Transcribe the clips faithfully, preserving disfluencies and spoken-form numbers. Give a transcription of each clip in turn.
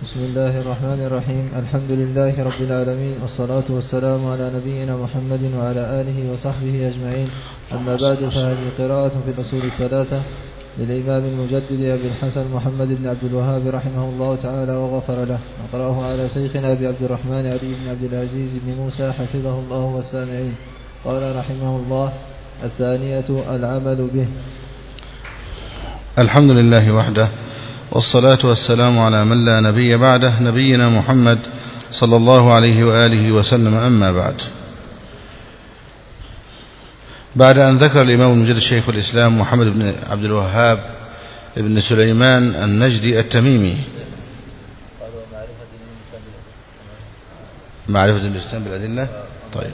بسم الله الرحمن الرحيم. الحمد لله رب العالمين، والصلاة والسلام على نبينا محمد وعلى آله وصحبه أجمعين. أما بعد، فهذه قراءة في الأصول الثلاثة للإمام المجدد أبي الحسن محمد بن عبد الوهاب رحمه الله تعالى وغفر له. نقرأه على شيخنا أبي عبد الرحمن علي بن عبد العزيز بن موسى حفظه الله والسامعين. قال رحمه الله: الثانية العمل به. الحمد لله وحده، والصلاة والسلام على من لا نبي بعده، نبينا محمد صلى الله عليه وآله وسلم. أما بعد، بعد أن ذكر الإمام المجدد شيخ الإسلام محمد بن عبد الوهاب بن سليمان النجدي التميمي معرفة الإسلام بالأدلة. طيب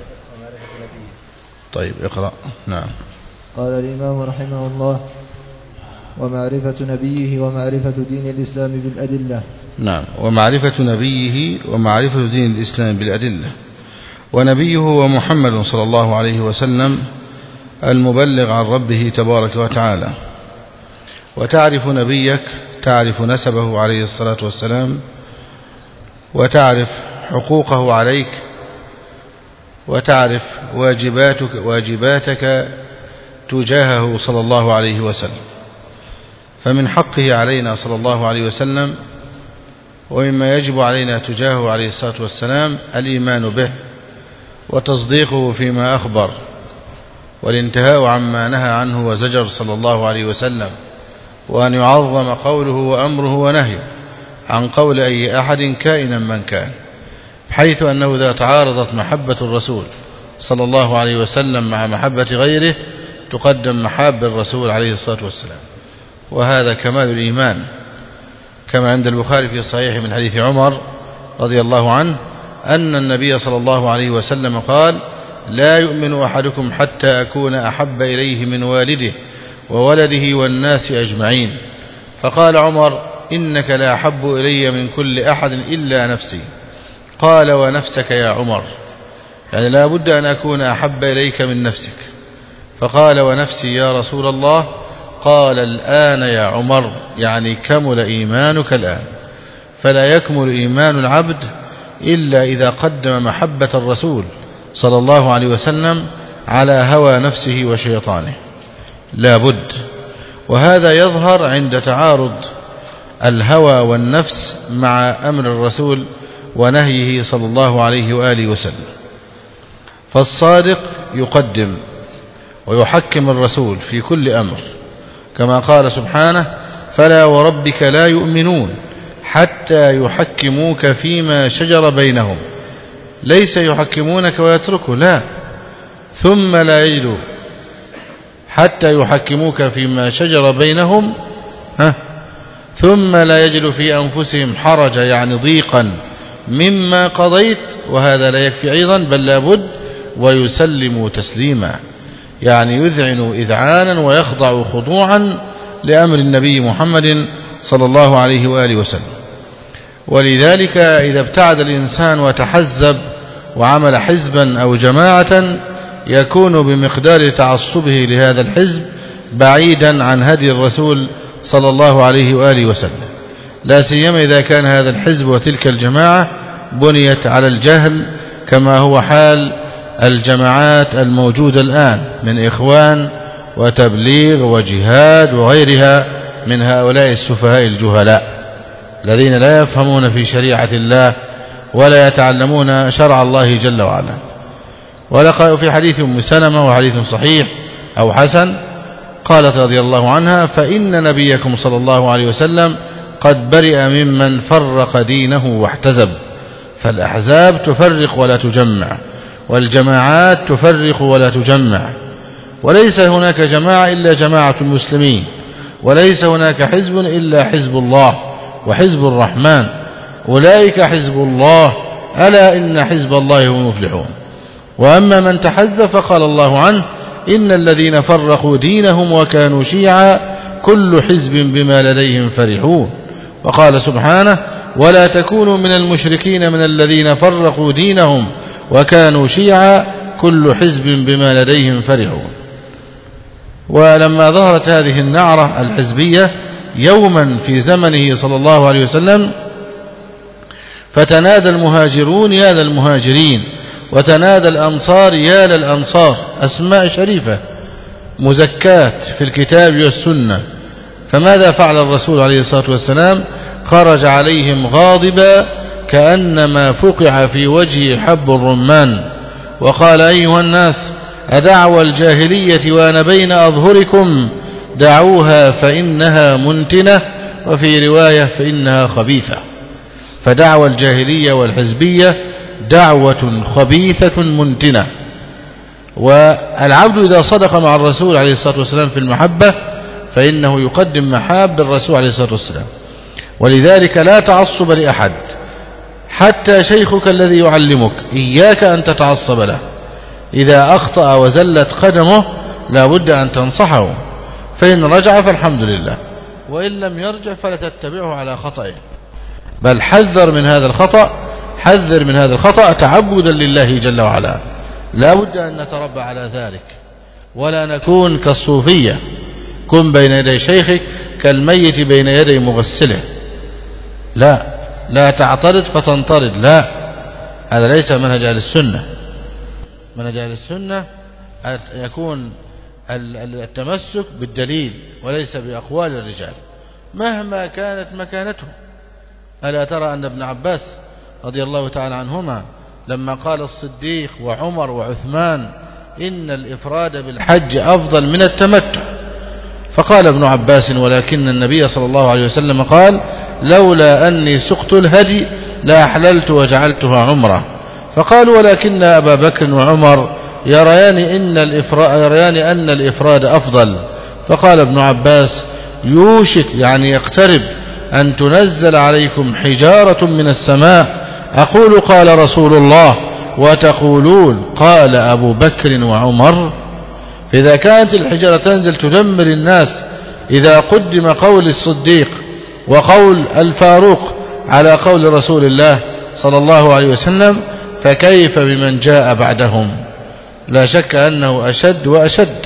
طيب اقرأ. نعم. قال الإمام رحمه الله: ومعرفة نبيه ومعرفة دين الإسلام بالأدلة. نعم، ومعرفة نبيه ومعرفة دين الإسلام بالأدلة. ونبيه هو محمد صلى الله عليه وسلم المبلغ عن ربه تبارك وتعالى. وتعرف نبيك تعرف نسبه عليه الصلاة والسلام، وتعرف حقوقه عليك، وتعرف واجباتك واجباتك تجاهه صلى الله عليه وسلم. فمن حقه علينا صلى الله عليه وسلم ومما يجب علينا تجاهه عليه الصلاة والسلام الإيمان به، وتصديقه فيما أخبر، والانتهاء عما نهى عنه وزجر صلى الله عليه وسلم، وأن يعظم قوله وأمره ونهيه عن قول أي أحد كائنا من كان، بحيث أنه إذا تعارضت محبة الرسول صلى الله عليه وسلم مع محبة غيره تقدم محاب الرسول عليه الصلاة والسلام. وهذا كمال الإيمان، كما عند البخاري في صحيح من حديث عمر رضي الله عنه أن النبي صلى الله عليه وسلم قال: لا يؤمن أحدكم حتى أكون أحب إليه من والده وولده والناس أجمعين. فقال عمر: إنك لا أحب إلي من كل أحد إلا نفسي. قال: ونفسك يا عمر؟ يعني لا بد أن أكون أحب إليك من نفسك. فقال: ونفسي يا رسول الله؟ قال: الآن يا عمر، يعني كمل إيمانك الآن. فلا يكمل إيمان العبد إلا إذا قدم محبة الرسول صلى الله عليه وسلم على هوى نفسه وشيطانه، لا بد. وهذا يظهر عند تعارض الهوى والنفس مع أمر الرسول ونهيه صلى الله عليه وآله وسلم. فالصادق يقدم ويحكم الرسول في كل أمر، كما قال سبحانه: فلا وربك لا يؤمنون حتى يحكموك فيما شجر بينهم. ليس يحكمونك ويتركوا، لا، ثم لا يجدوا حتى يحكموك فيما شجر بينهم ها ثم لا يجدوا في أنفسهم حرجا، يعني ضيقا مما قضيت، وهذا لا يكفي أيضا، بل لابد ويسلموا تسليما، يعني يذعنوا إذعانا ويخضعوا خضوعا لأمر النبي محمد صلى الله عليه وآله وسلم. ولذلك إذا ابتعد الإنسان وتحزب وعمل حزبا أو جماعة يكون بمقدار تعصبه لهذا الحزب بعيدا عن هدي الرسول صلى الله عليه وآله وسلم، لا سيما إذا كان هذا الحزب وتلك الجماعة بنيت على الجهل، كما هو حال الجماعات الموجودة الآن من إخوان وتبليغ وجهاد وغيرها من هؤلاء السفهاء الجهلاء الذين لا يفهمون في شريعة الله ولا يتعلمون شرع الله جل وعلا. ولقد في حديث أم سلمة وحديث صحيح أو حسن قالت رضي الله عنها: فإن نبيكم صلى الله عليه وسلم قد برئ ممن فرق دينه واحتزب. فالأحزاب تفرق ولا تجمع، والجماعات تفرق ولا تجمع، وليس هناك جماعة إلا جماعة المسلمين، وليس هناك حزب إلا حزب الله وحزب الرحمن، أولئك حزب الله، ألا إن حزب الله هم المفلحون. وأما من تحزب فقال الله عنه: إن الذين فرقوا دينهم وكانوا شيعا كل حزب بما لديهم فرحون. وقال سبحانه: ولا تكونوا من المشركين من الذين فرقوا دينهم وكانوا شيعا كل حزب بما لديهم فرحون. ولما ظهرت هذه النعرة الحزبية يوما في زمنه صلى الله عليه وسلم فتنادى المهاجرون يا للمهاجرين، وتنادى الأنصار يا للأنصار، أسماء شريفة مزكاة في الكتاب والسنة. فماذا فعل الرسول عليه الصلاة والسلام؟ خرج عليهم غاضبا كأنما فقع في وجهه حب الرمان، وقال أيها الناس أدعوى الجاهلية وأنا بين أظهركم؟ دعوها فإنها منتنة، وفي رواية فإنها خبيثة. فدعوى الجاهلية والحزبية دعوة خبيثة منتنة. والعبد إذا صدق مع الرسول عليه الصلاة والسلام في المحبة فإنه يقدم محاب الرسول عليه الصلاة والسلام. ولذلك لا تعصب لأحد، حتى شيخك الذي يعلمك إياك أن تتعصب له. إذا أخطأ وزلت قدمه لا بد أن تنصحه، فإن رجع فالحمد لله، وإن لم يرجع فلا تتبعه على خطئه، بل حذر من هذا الخطأ، حذر من هذا الخطأ تعبدا لله جل وعلا. لا بد أن نتربى على ذلك، ولا نكون كالصوفية، كن بين يدي شيخك كالميت بين يدي مغسله. لا لا تعترض فتنطرد، لا، هذا ليس منهج أهل السنة. منهج أهل السنة يكون التمسك بالدليل وليس بأقوال الرجال مهما كانت مكانته. ألا ترى أن ابن عباس رضي الله تعالى عنهما لما قال الصديق وعمر وعثمان إن الإفراد بالحج أفضل من التمتع، فقال ابن عباس ولكن النبي صلى الله عليه وسلم قال لولا أني سقت الهدي لأحللت وجعلتها عمرة. فقالوا ولكن أبا بكر وعمر يريان, إن الإفراد يريان أن الإفراد أفضل. فقال ابن عباس يوشك يعني يقترب أن تنزل عليكم حجارة من السماء أقول قال رسول الله وتقولون قال أبو بكر وعمر. فإذا كانت الحجارة تنزل تدمر الناس إذا قدم قول الصديق وقول الفاروق على قول رسول الله صلى الله عليه وسلم، فكيف بمن جاء بعدهم؟ لا شك أنه أشد وأشد.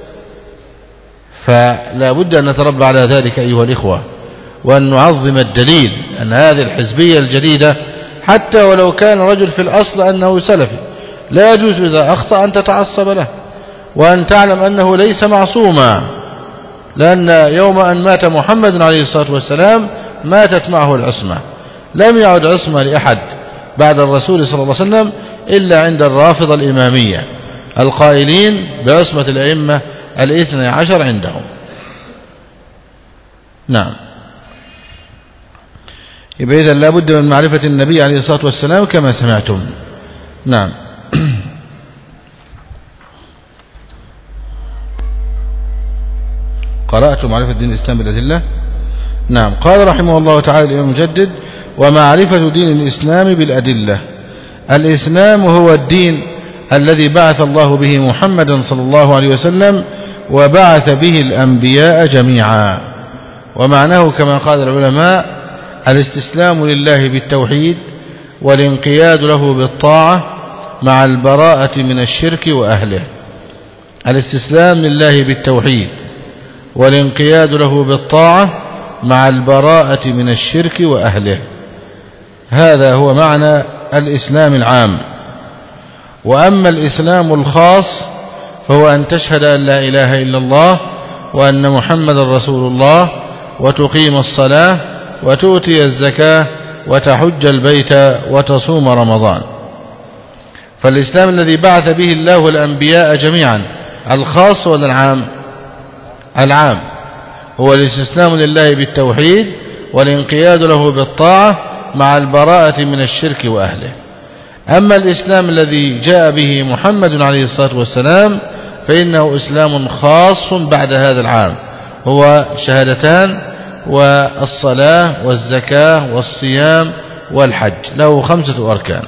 فلا بد أن نتربى على ذلك أيها الإخوة، وأن نعظم الدليل. أن هذه الحزبية الجديدة حتى ولو كان رجل في الأصل أنه سلفي لا يجوز إذا أخطأ أن تتعصب له، وأن تعلم أنه ليس معصوما، لأن يوم أن مات محمد عليه الصلاة والسلام ماتت معه العصمة، لم يعد عصمة لأحد بعد الرسول صلى الله عليه وسلم إلا عند الرافضة الإمامية القائلين بعصمة الأئمة الاثنى عشر عندهم. نعم. يبقى إذن لا بد من معرفة النبي عليه الصلاة والسلام كما سمعتم. نعم. قرأت معرفة دين الإسلام بالأدلة. نعم. قال رحمه الله تعالى الإمام المجدد ومعرفة دين الإسلام بالأدلة. الإسلام هو الدين الذي بعث الله به محمدا صلى الله عليه وسلم وبعث به الأنبياء جميعا. ومعناه كما قال العلماء الاستسلام لله بالتوحيد والانقياد له بالطاعة مع البراءة من الشرك وأهله. الاستسلام لله بالتوحيد والانقياد له بالطاعة مع البراءة من الشرك وأهله، هذا هو معنى الإسلام العام. وأما الإسلام الخاص فهو أن تشهد أن لا إله إلا الله وأن محمد رسول الله وتقيم الصلاة وتؤتي الزكاة وتحج البيت وتصوم رمضان. فالإسلام الذي بعث به الله الأنبياء جميعا الخاص ولا العام؟ العام، هو الاستسلام لله بالتوحيد والانقياد له بالطاعة مع البراءة من الشرك وأهله. أما الإسلام الذي جاء به محمد عليه الصلاة والسلام فإنه إسلام خاص بعد هذا العام، هو شهادتان والصلاة والزكاة والصيام والحج، له خمسة أركان.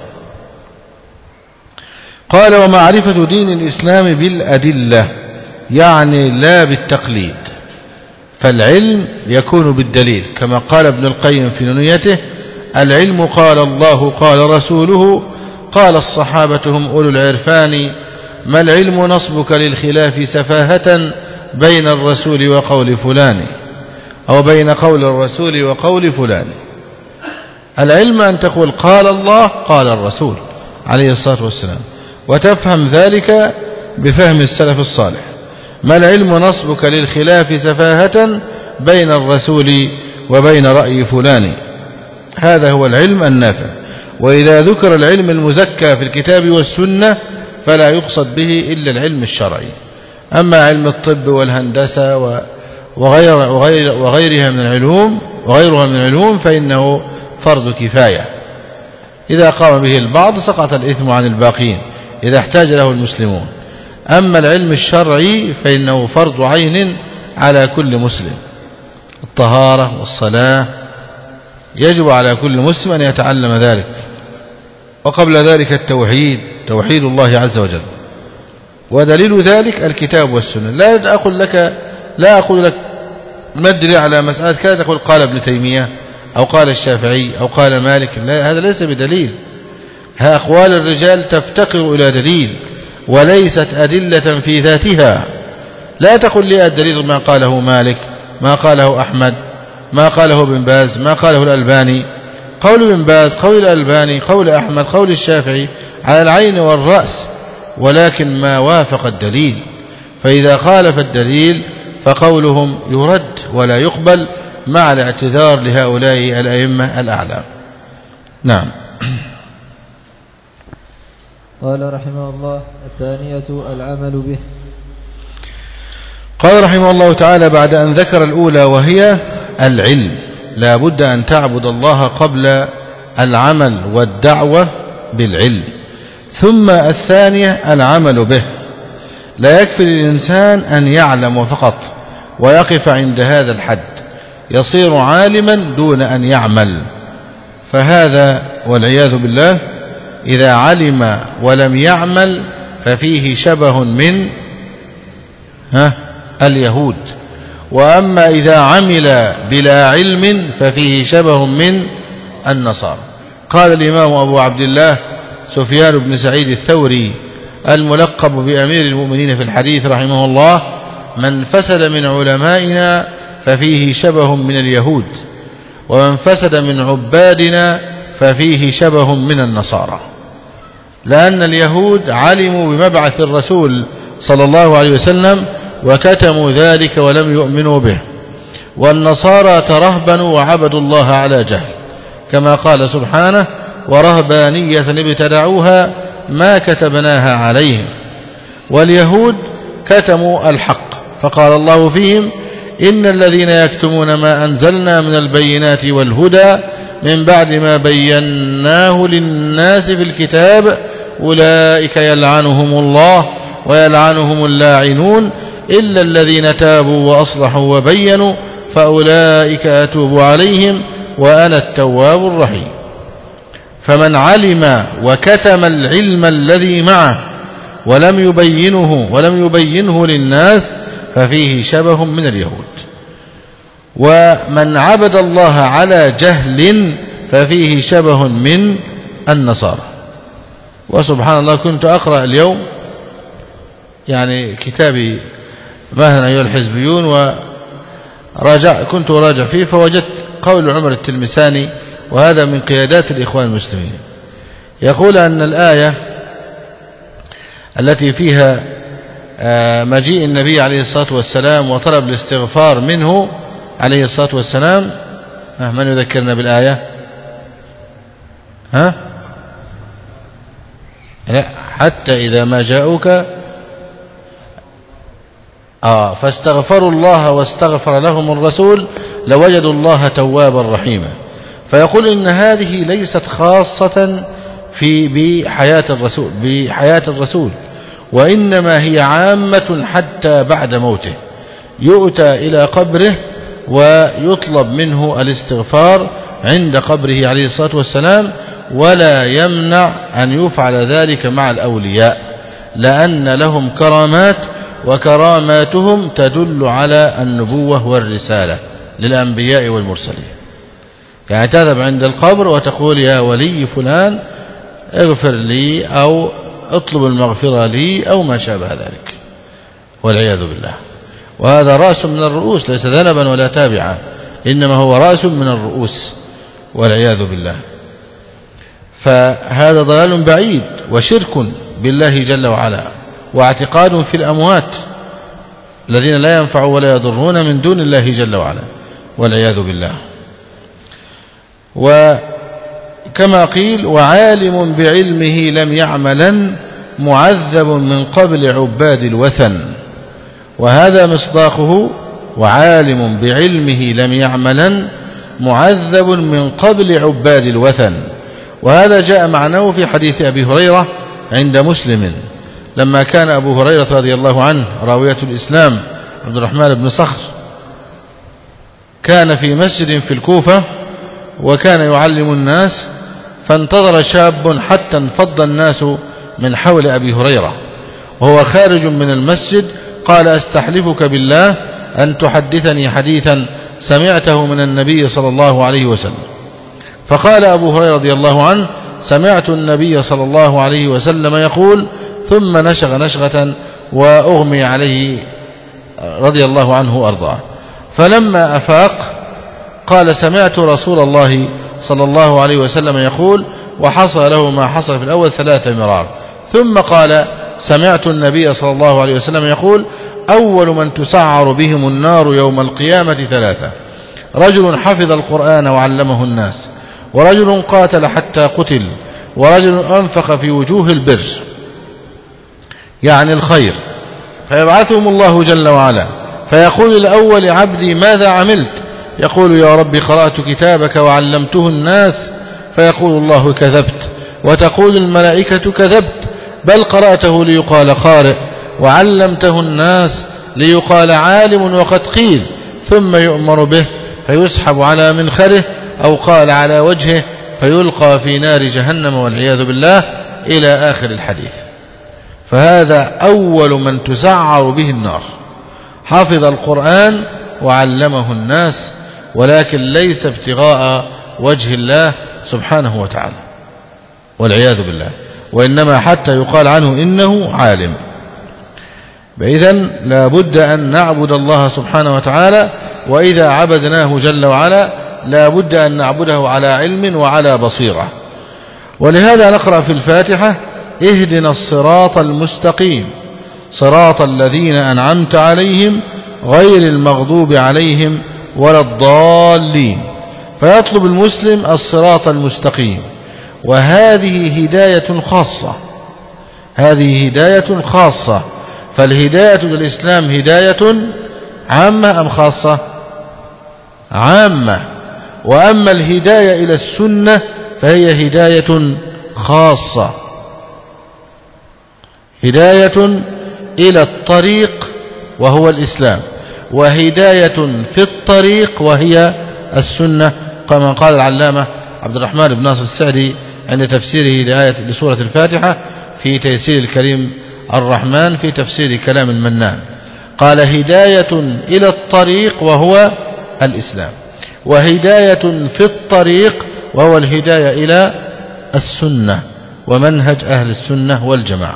قال ومعرفة دين الإسلام بالأدلة يعني لا بالتقليد، فالعلم يكون بالدليل كما قال ابن القيم في نونيته العلم قال الله قال رسوله قال الصحابة هم أولو العرفان، ما العلم نصبك للخلاف سفاهة بين الرسول وقول فلان، أو بين قول الرسول وقول فلان. العلم أن تقول قال الله قال الرسول عليه الصلاة والسلام، وتفهم ذلك بفهم السلف الصالح. ما العلم نصبك للخلاف سفاهة بين الرسول وبين رأي فلان، هذا هو العلم النافع. وإذا ذكر العلم المزكى في الكتاب والسنة فلا يقصد به إلا العلم الشرعي. أما علم الطب والهندسة وغير وغير وغيرها من العلوم وغيرها من العلوم فإنه فرض كفاية، إذا قام به البعض سقط الإثم عن الباقين إذا احتاج له المسلمون. أما العلم الشرعي فإنه فرض عين على كل مسلم. الطهارة والصلاة يجب على كل مسلم أن يتعلم ذلك، وقبل ذلك التوحيد، توحيد الله عز وجل. ودليل ذلك الكتاب والسنة. لا أقول لك لا أقول لك ما الدليل على مسألة كذا تقول قال ابن تيمية أو قال الشافعي أو قال مالك، لا، هذا ليس بدليل. ها أقوال الرجال تفتقر إلى دليل وليست أدلة في ذاتها. لا تقل لي الدليل ما قاله مالك، ما قاله أحمد، ما قاله ابن باز، ما قاله الألباني. قول ابن باز، قول الألباني، قول أحمد، قول الشافعي على العين والرأس، ولكن ما وافق الدليل. فإذا خالف الدليل فقولهم يرد ولا يقبل مع الاعتذار لهؤلاء الأئمة الأعلام. نعم. قال رحمه الله: الثانية العمل به. قال رحمه الله تعالى بعد أن ذكر الأولى وهي العلم، لا بد أن تعبد الله قبل العمل والدعوة بالعلم. ثم الثانية العمل به. لا يكفي للإنسان أن يعلم فقط ويقف عند هذا الحد، يصير عالما دون أن يعمل، فهذا والعياذ بالله إذا علم ولم يعمل ففيه شبه من ها اليهود. وأما إذا عمل بلا علم ففيه شبه من النصارى. قال الإمام أبو عبد الله سفيان بن سعيد الثوري الملقب بأمير المؤمنين في الحديث رحمه الله: من فسد من علمائنا ففيه شبه من اليهود، ومن فسد من عبادنا ففيه شبه من النصارى. لأن اليهود علموا بمبعث الرسول صلى الله عليه وسلم وكتموا ذلك ولم يؤمنوا به، والنصارى ترهبنوا وعبدوا الله على جهل، كما قال سبحانه: ورهبانية ابتدعوها ما كتبناها عليهم. واليهود كتموا الحق، فقال الله فيهم: إن الذين يكتمون ما أنزلنا من البينات والهدى من بعد ما بيناه للناس في الكتاب أولئك يلعنهم الله ويلعنهم اللاعنون إلا الذين تابوا وأصلحوا وبينوا فأولئك أتوب عليهم وأنا التواب الرحيم. فمن علم وكتم العلم الذي معه ولم يبينه ولم يبينه للناس ففيه شبه من اليهود. ومن عبد الله على جهل ففيه شبه من النصارى. وسبحان الله كنت أقرأ اليوم يعني كتابي مهلا أيها الحزبيون، ورجع كنت أراجع فيه فوجدت قول عمر التلمساني، وهذا من قيادات الإخوان المسلمين، يقول أن الآية التي فيها مجيء النبي عليه الصلاة والسلام وطلب الاستغفار منه عليه الصلاة والسلام، من يذكرنا بالآية؟ ها؟ لا، حتى إذا ما جاءوك آه فاستغفروا الله واستغفر لهم الرسول لوجدوا الله توابا رحيما. فيقول إن هذه ليست خاصة في بحياة الرسول بحياة الرسول وإنما هي عامة حتى بعد موته، يؤتى إلى قبره ويطلب منه الاستغفار عند قبره عليه الصلاة والسلام، ولا يمنع أن يفعل ذلك مع الأولياء، لأن لهم كرامات وكراماتهم تدل على النبوة والرسالة للأنبياء والمرسلين. يعني تذهب عند القبر وتقول يا ولي فلان اغفر لي أو اطلب المغفرة لي أو ما شابه ذلك، والعياذ بالله. وهذا رأس من الرؤوس، ليس ذنبا ولا تابعا، إنما هو رأس من الرؤوس. والعياذ بالله. فهذا ضلال بعيد وشرك بالله جل وعلا، واعتقاد في الأموات الذين لا ينفعوا ولا يضرون من دون الله جل وعلا والعياذ بالله. وكما قيل: وعالم بعلمه لم يعملا معذب من قبل عباد الوثن. وهذا مصداقه: وعالم بعلمه لم يعملا معذب من قبل عباد الوثن. وهذا جاء معناه في حديث أبي هريرة عند مسلم، لما كان أبو هريرة رضي الله عنه راوية الإسلام عبد الرحمن بن صخر كان في مسجد في الكوفة وكان يعلم الناس، فانتظر شاب حتى انفض الناس من حول أبي هريرة وهو خارج من المسجد، قال: أستحلفك بالله أن تحدثني حديثا سمعته من النبي صلى الله عليه وسلم. فقال أبو هريرة رضي الله عنه: سمعت النبي صلى الله عليه وسلم يقول، ثم نشغ نشغة وأغمي عليه رضي الله عنه أرضاه. فلما أفاق قال: سمعت رسول الله صلى الله عليه وسلم يقول، وحصل له ما حصل في الأول ثلاث مرار. ثم قال: سمعت النبي صلى الله عليه وسلم يقول: أول من تسعر بهم النار يوم القيامة ثلاثة: رجل حفظ القرآن وعلمه الناس، ورجل قاتل حتى قتل، ورجل أنفق في وجوه البر يعني الخير، فيبعثهم الله جل وعلا فيقول الأول: عبدي ماذا عملت؟ يقول: يا رب قرأت كتابك وعلمته الناس. فيقول الله: كذبت. وتقول الملائكة: كذبت، بل قرأته ليقال قارئ، وعلمته الناس ليقال عالم وقد قيل. ثم يؤمر به فيسحب على منخره، أو قال على وجهه، فيلقى في نار جهنم والعياذ بالله، إلى آخر الحديث. فهذا أول من تسعر به النار، حافظ القرآن وعلمه الناس، ولكن ليس ابتغاء وجه الله سبحانه وتعالى والعياذ بالله، وإنما حتى يقال عنه إنه عالم. إذن لا بد أن نعبد الله سبحانه وتعالى، وإذا عبدناه جل وعلا لا بد أن نعبده على علم وعلى بصيرة. ولهذا نقرأ في الفاتحة: اهدنا الصراط المستقيم صراط الذين أنعمت عليهم غير المغضوب عليهم ولا الضالين. فيطلب المسلم الصراط المستقيم، وهذه هداية خاصة، هذه هداية خاصة. فالهداية للإسلام هداية عامة أم خاصة؟ عامة. وأما الهداية إلى السنة فهي هداية خاصة، هداية إلى الطريق وهو الإسلام، وهداية في الطريق وهي السنة، كما قال العلامة عبد الرحمن بن ناصر السعدي عند تفسيره لآية لسورة الفاتحة في تيسير الكريم الرحمن في تفسير كلام المنان، قال: هداية إلى الطريق وهو الإسلام، وهداية في الطريق وهو الهداية إلى السنة ومنهج أهل السنة والجماعة،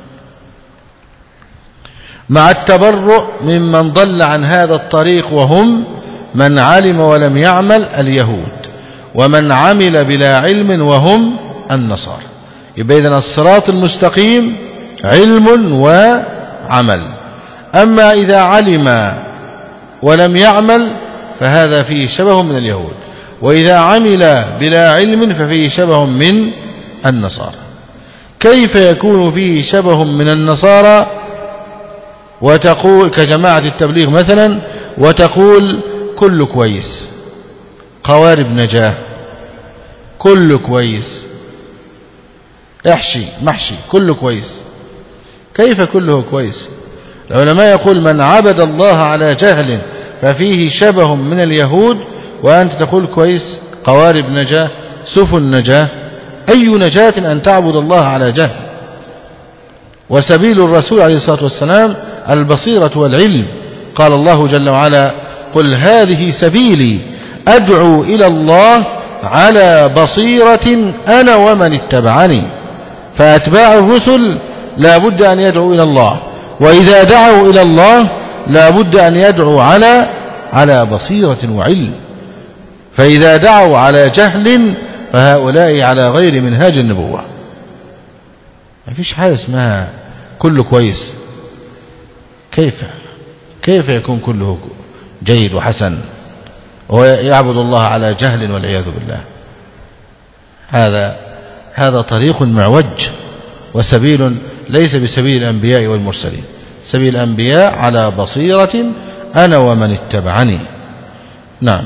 مع التبرؤ ممن ضل عن هذا الطريق، وهم من علم ولم يعمل اليهود، ومن عمل بلا علم وهم النصارى. يبقى إذن الصراط المستقيم علم وعمل. أما إذا علم ولم يعمل فهذا فيه شبه من اليهود، وإذا عمل بلا علم ففيه شبه من النصارى. كيف يكون فيه شبه من النصارى وتقول كجماعة التبليغ مثلا، وتقول كل كويس، قوارب نجاة، كل كويس، احشي محشي، كل كويس؟ كيف كله كويس؟ العلماء يقول: من عبد الله على جهل ففيه شبه من اليهود، وأنت تقول كويس، قوارب نجاة، سفن نجاة. أي نجاة أن تعبد الله على جهل؟ وسبيل الرسول عليه الصلاة والسلام البصيرة والعلم. قال الله جل وعلا: قل هذه سبيلي أدعو إلى الله على بصيرة أنا ومن اتبعني. فأتباع الرسل لا بد أن يدعوا إلى الله، وإذا دعوا إلى الله لا بد أن يدعوا على على بصيرة وعلم. فإذا دعوا على جهل فهؤلاء على غير منهاج النبوة. ما فيش حاجة اسمها كله كويس. كيف كيف يكون كله جيد وحسن ويعبد الله على جهل والعياذ بالله؟ هذا هذا طريق معوج وسبيل ليس بسبيل الأنبياء والمرسلين. سبيل الأنبياء على بصيرة أنا ومن اتبعني. نعم.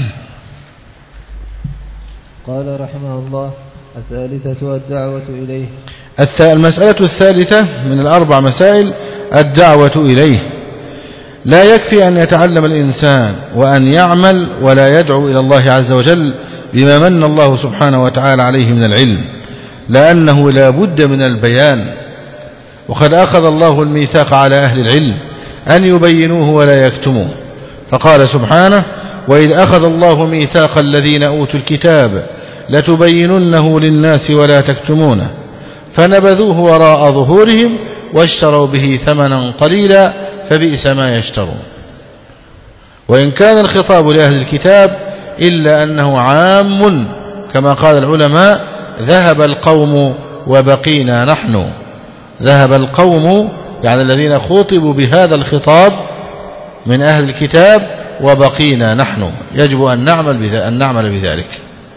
قال رحمه الله: الثالثة الدعوة إليه. المسألة الثالثة من الأربع مسائل الدعوة إليه. لا يكفي أن يتعلم الإنسان وأن يعمل ولا يدعو إلى الله عز وجل بما من الله سبحانه وتعالى عليه من العلم، لأنه لا بد من البيان. وقد أخذ الله الميثاق على أهل العلم أن يبينوه ولا يكتموه، فقال سبحانه: وإذ أخذ الله ميثاق الذين أوتوا الكتاب لتبيننه للناس ولا تكتمونه فنبذوه وراء ظهورهم واشتروا به ثمنا قليلا فبئس ما يشترون. وإن كان الخطاب لأهل الكتاب إلا أنه عام كما قال العلماء: ذهب القوم وبقينا نحن. ذهب القوم يعني الذين خاطبوا بهذا الخطاب من أهل الكتاب، وبقينا نحن. يجب أن نعمل أن نعمل بذلك.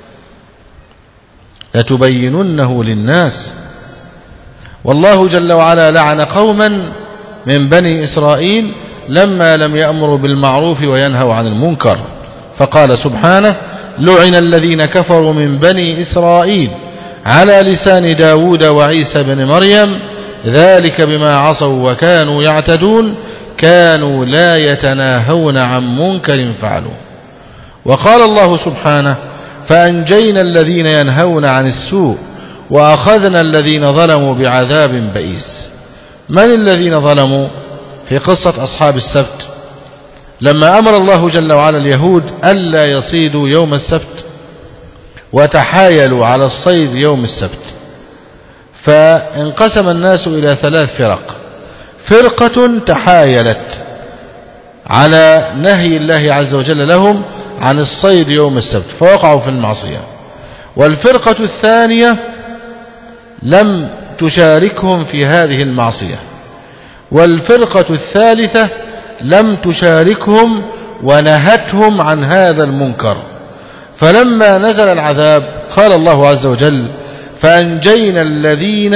لتبيننه للناس. والله جل وعلا لعن قوما من بني إسرائيل لما لم يأمروا بالمعروف وينهوا عن المنكر، فقال سبحانه: لعن الذين كفروا من بني إسرائيل على لسان داود وعيسى بن مريم ذلك بما عصوا وكانوا يعتدون كانوا لا يتناهون عن منكر فعلوا. وقال الله سبحانه: فأنجينا الذين ينهون عن السوء وأخذنا الذين ظلموا بعذاب بئيس. من الذين ظلموا؟ في قصة أصحاب السبت لما أمر الله جل وعلا اليهود ألا يصيدوا يوم السبت وتحايلوا على الصيد يوم السبت، فانقسم الناس إلى ثلاث فرق. فرقة تحايلت على نهي الله عز وجل لهم عن الصيد يوم السبت فوقعوا في المعصية، والفرقة الثانية لم تشاركهم في هذه المعصية، والفرقة الثالثة لم تشاركهم ونهتهم عن هذا المنكر. فلما نزل العذاب قال الله عز وجل: فأنجينا الذين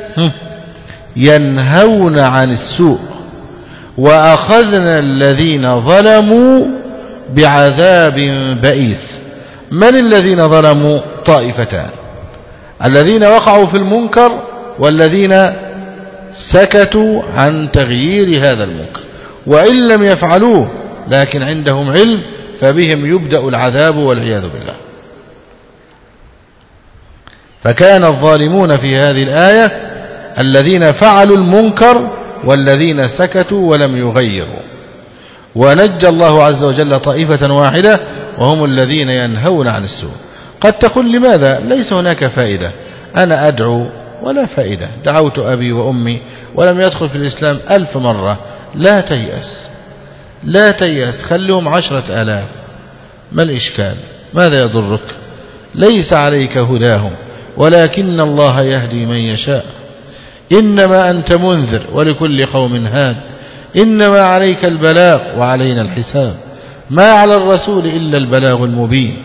ينهون عن السوء وأخذنا الذين ظلموا بعذاب بئيس. من الذين ظلموا؟ طائفتان: الذين وقعوا في المنكر والذين سكتوا عن تغيير هذا المنكر، وإن لم يفعلوه لكن عندهم علم فبهم يبدأ العذاب والعياذ بالله. فكان الظالمون في هذه الآية الذين فعلوا المنكر والذين سكتوا ولم يغيروا، ونجى الله عز وجل طائفة واحدة وهم الذين ينهون عن السوء. قد تقول: لماذا ليس هناك فائدة؟ أنا أدعو ولا فائدة، دعوت أبي وأمي ولم يدخل في الإسلام ألف مرة. لا تيأس لا تيأس، خلهم عشرة آلاف، ما الإشكال؟ ماذا يضرك؟ ليس عليك هداهم ولكن الله يهدي من يشاء. إنما أنت منذر ولكل قوم هاد، إنما عليك البلاغ وعلينا الحساب، ما على الرسول إلا البلاغ المبين.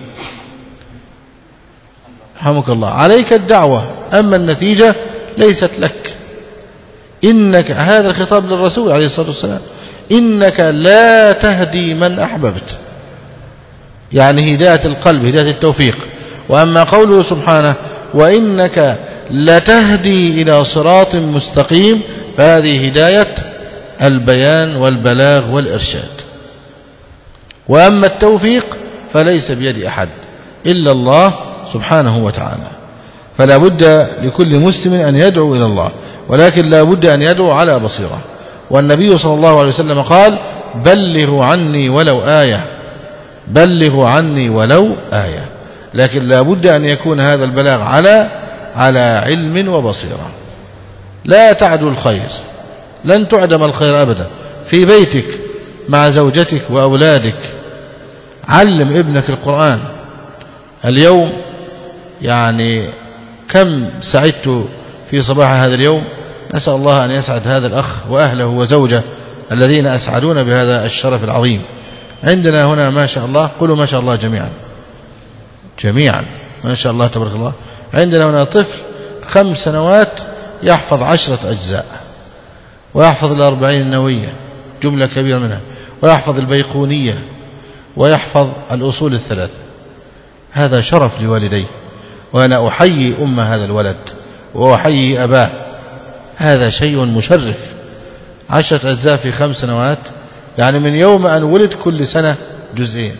رحمك الله. عليك الدعوة، أما النتيجة ليست لك. إنك، هذا الخطاب للرسول عليه الصلاة والسلام، إنك لا تهدي من أحببت، يعني هداية القلب، هداية التوفيق. وأما قوله سبحانه: وإنك لتهدي إلى صراط مستقيم، فهذه هداية البيان والبلاغ والإرشاد. وأما التوفيق فليس بيد أحد إلا الله سبحانه وتعالى. فلا بد لكل مسلم أن يدعو إلى الله، ولكن لا بد أن يدعو على بصيرة. والنبي صلى الله عليه وسلم قال: بلغوا عني ولو آية، بلغوا عني ولو آية. لكن لا بد أن يكون هذا البلاغ على على علم وبصيرة. لا تعدو الخير، لن تعدم الخير أبدا، في بيتك مع زوجتك وأولادك، علم ابنك القرآن. اليوم يعني كم سعدت في صباح هذا اليوم، نسأل الله أن يسعد هذا الأخ وأهله وزوجه الذين أسعدون بهذا الشرف العظيم. عندنا هنا ما شاء الله، قولوا ما شاء الله جميعا جميعا ما شاء الله تبارك الله. عندنا هنا طفل خمس سنوات يحفظ عشرة أجزاء، ويحفظ الأربعين النووية جملة كبيرة منها، ويحفظ البيقونية، ويحفظ الأصول الثلاثة. هذا شرف لوالديه، وأنا أحيي أم هذا الولد وأحيي أباه. هذا شيء مشرف. عشرة أجزاء في خمس سنوات، يعني من يوم أن ولد كل سنة جزئين.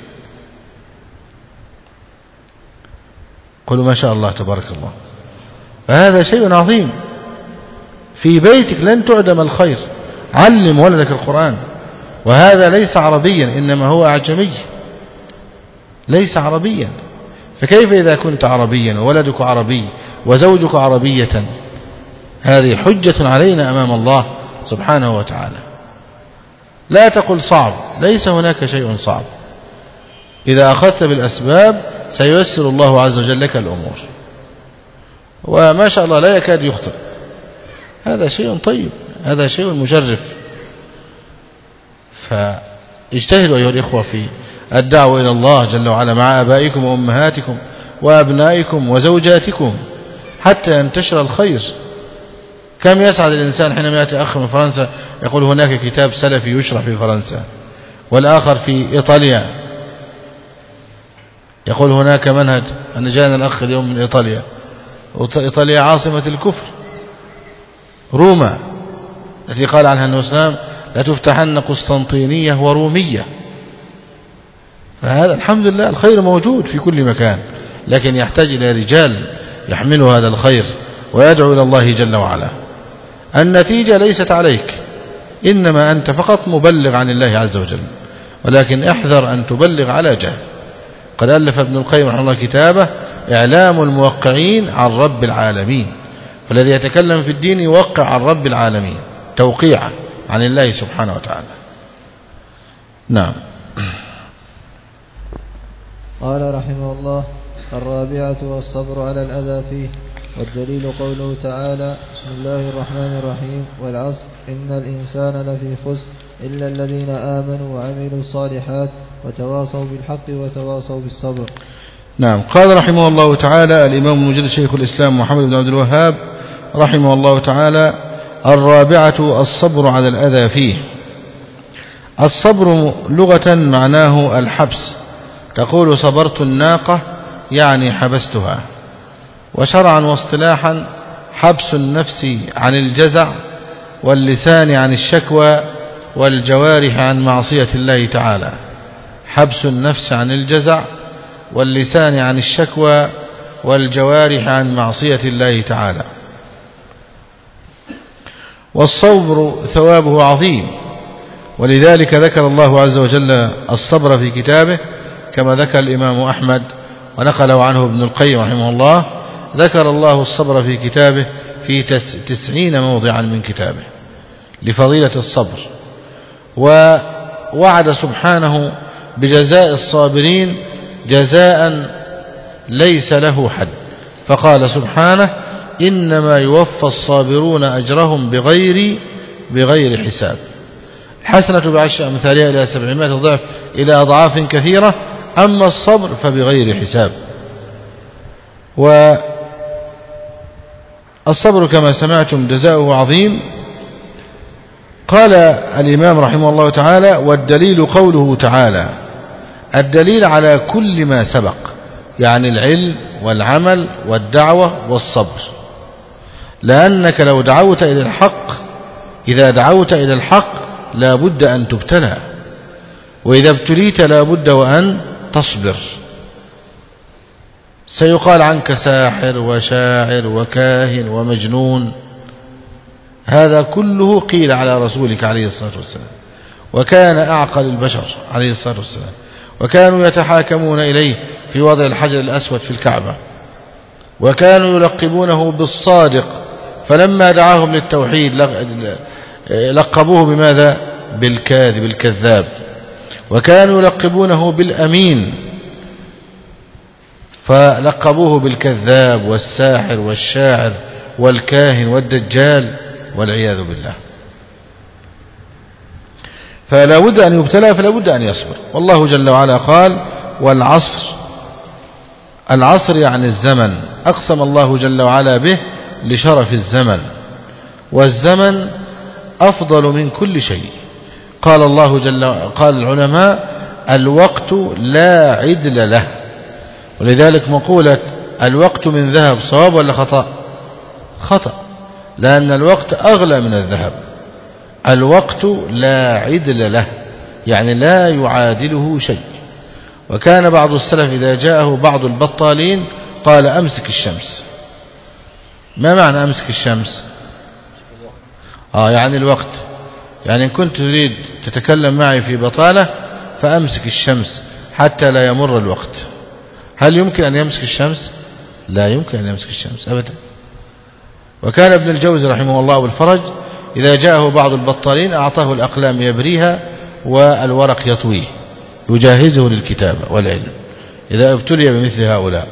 قلوا ما شاء الله تبارك الله. فهذا شيء عظيم. في بيتك لن تعدم الخير. علم ولدك القرآن. وهذا ليس عربيا، إنما هو أعجمي، ليس عربيا. فكيف إذا كنت عربيا وولدك عربي وزوجك عربية؟ هذه حجة علينا أمام الله سبحانه وتعالى. لا تقل صعب، ليس هناك شيء صعب. إذا أخذت بالأسباب سييسر الله عز وجل لك الأمور، وما شاء الله لا يكاد يخطئ. هذا شيء طيب، هذا شيء مشرف. فاجتهدوا أيها الإخوة في الدعوة إلى الله جل وعلا مع أبائكم وأمهاتكم وأبنائكم وزوجاتكم حتى ينتشر الخير. كم يسعد الإنسان حينما يأتي أخ من فرنسا يقول هناك كتاب سلفي يشرح في فرنسا، والآخر في إيطاليا يقول هناك منهج. أنا جاءنا الأخ اليوم من إيطاليا، إيطاليا عاصمة الكفر، روما التي قال عنها النبي صلى الله عليه وسلم لا تفتحن قسطنطينية ورومية. فهذا الحمد لله الخير موجود في كل مكان، لكن يحتاج إلى رجال يحملوا هذا الخير ويدعو إلى الله جل وعلا. النتيجة ليست عليك، إنما أنت فقط مبلغ عن الله عز وجل، ولكن احذر أن تبلغ على جهل. قد ألف ابن القيم رحمه الله كتابه إعلام الموقعين عن رب العالمين. فالذي يتكلم في الدين يوقع عن رب العالمين توقيعا عن الله سبحانه وتعالى. نعم. قال رحمه الله: الرابعة والصبر على الأذى فيه. والدليل قوله تعالى: بسم الله الرحمن الرحيم، والعصر إن الإنسان لفي خسر إلا الذين آمنوا وعملوا الصالحات وتواصوا بالحق وتواصوا بالصبر. نعم. قال رحمه الله تعالى الإمام المجدد شيخ الإسلام محمد بن عبد الوهاب رحمه الله تعالى: الرابعة الصبر على الأذى فيه. الصبر لغة معناه الحبس، تقول صبرت الناقة يعني حبستها. وشرعا واصطلاحا حبس النفس عن الجزع، واللسان عن الشكوى، والجوارح عن معصية الله تعالى. حبس النفس عن الجزع واللسان عن الشكوى والجوارح عن معصية الله تعالى. والصبر ثوابه عظيم، ولذلك ذكر الله عز وجل الصبر في كتابه كما ذكر الإمام أحمد ونقله عنه ابن القيم رحمه الله. ذكر الله الصبر في كتابه في تسعين موضعا من كتابه لفضيلة الصبر، ووعد سبحانه بجزاء الصابرين جزاء ليس له حد، فقال سبحانه: إنما يوفى الصابرون أجرهم بغير بغير حساب. الحسنة بعشر أمثالها إلى سبعمائة ضعف إلى أضعاف كثيرة، أما الصبر فبغير حساب. والصبر كما سمعتم جزاؤه عظيم. قال الإمام رحمه الله تعالى: والدليل قوله تعالى. الدليل على كل ما سبق، يعني العلم والعمل والدعوة والصبر. لأنك لو دعوت إلى الحق، إذا دعوت إلى الحق لا بد أن تبتلى، وإذا ابتليت لا بد وأن تصبر. سيقال عنك ساحر وشاعر وكاهن ومجنون، هذا كله قيل على رسولك عليه الصلاة والسلام، وكان أعقل البشر عليه الصلاة والسلام، وكانوا يتحاكمون إليه في وضع الحجر الأسود في الكعبة، وكانوا يلقبونه بالصادق، فلما دعاهم للتوحيد لقبوه بماذا؟ بالكاذب الكذاب. وكانوا يلقبونه بالأمين، فلقبوه بالكذاب والساحر والشاعر والكاهن والدجال والعياذ بالله. فلا بد أن يبتلى، فلا بد أن يصبر. والله جل وعلا قال والعصر، العصر يعني الزمن، أقسم الله جل وعلا به لشرف الزمن، والزمن أفضل من كل شيء. قال الله جل وعلا، قال العلماء الوقت لا عدل له، ولذلك مقولة الوقت من ذهب صواب ولا خطأ؟ خطأ، لأن الوقت أغلى من الذهب. الوقت لا عدل له يعني لا يعادله شيء. وكان بعض السلف إذا جاءه بعض البطالين قال أمسك الشمس. ما معنى أمسك الشمس؟ آه يعني الوقت، يعني إن كنت تريد تتكلم معي في بطالة فأمسك الشمس حتى لا يمر الوقت. هل يمكن أن يمسك الشمس؟ لا يمكن أن يمسك الشمس أبدا. وكان ابن الجوزي رحمه الله بالفرج إذا جاءه بعض البطالين أعطاه الأقلام يبريها والورق يطويه، يجهزه للكتابة والعلم إذا ابتلي بمثل هؤلاء.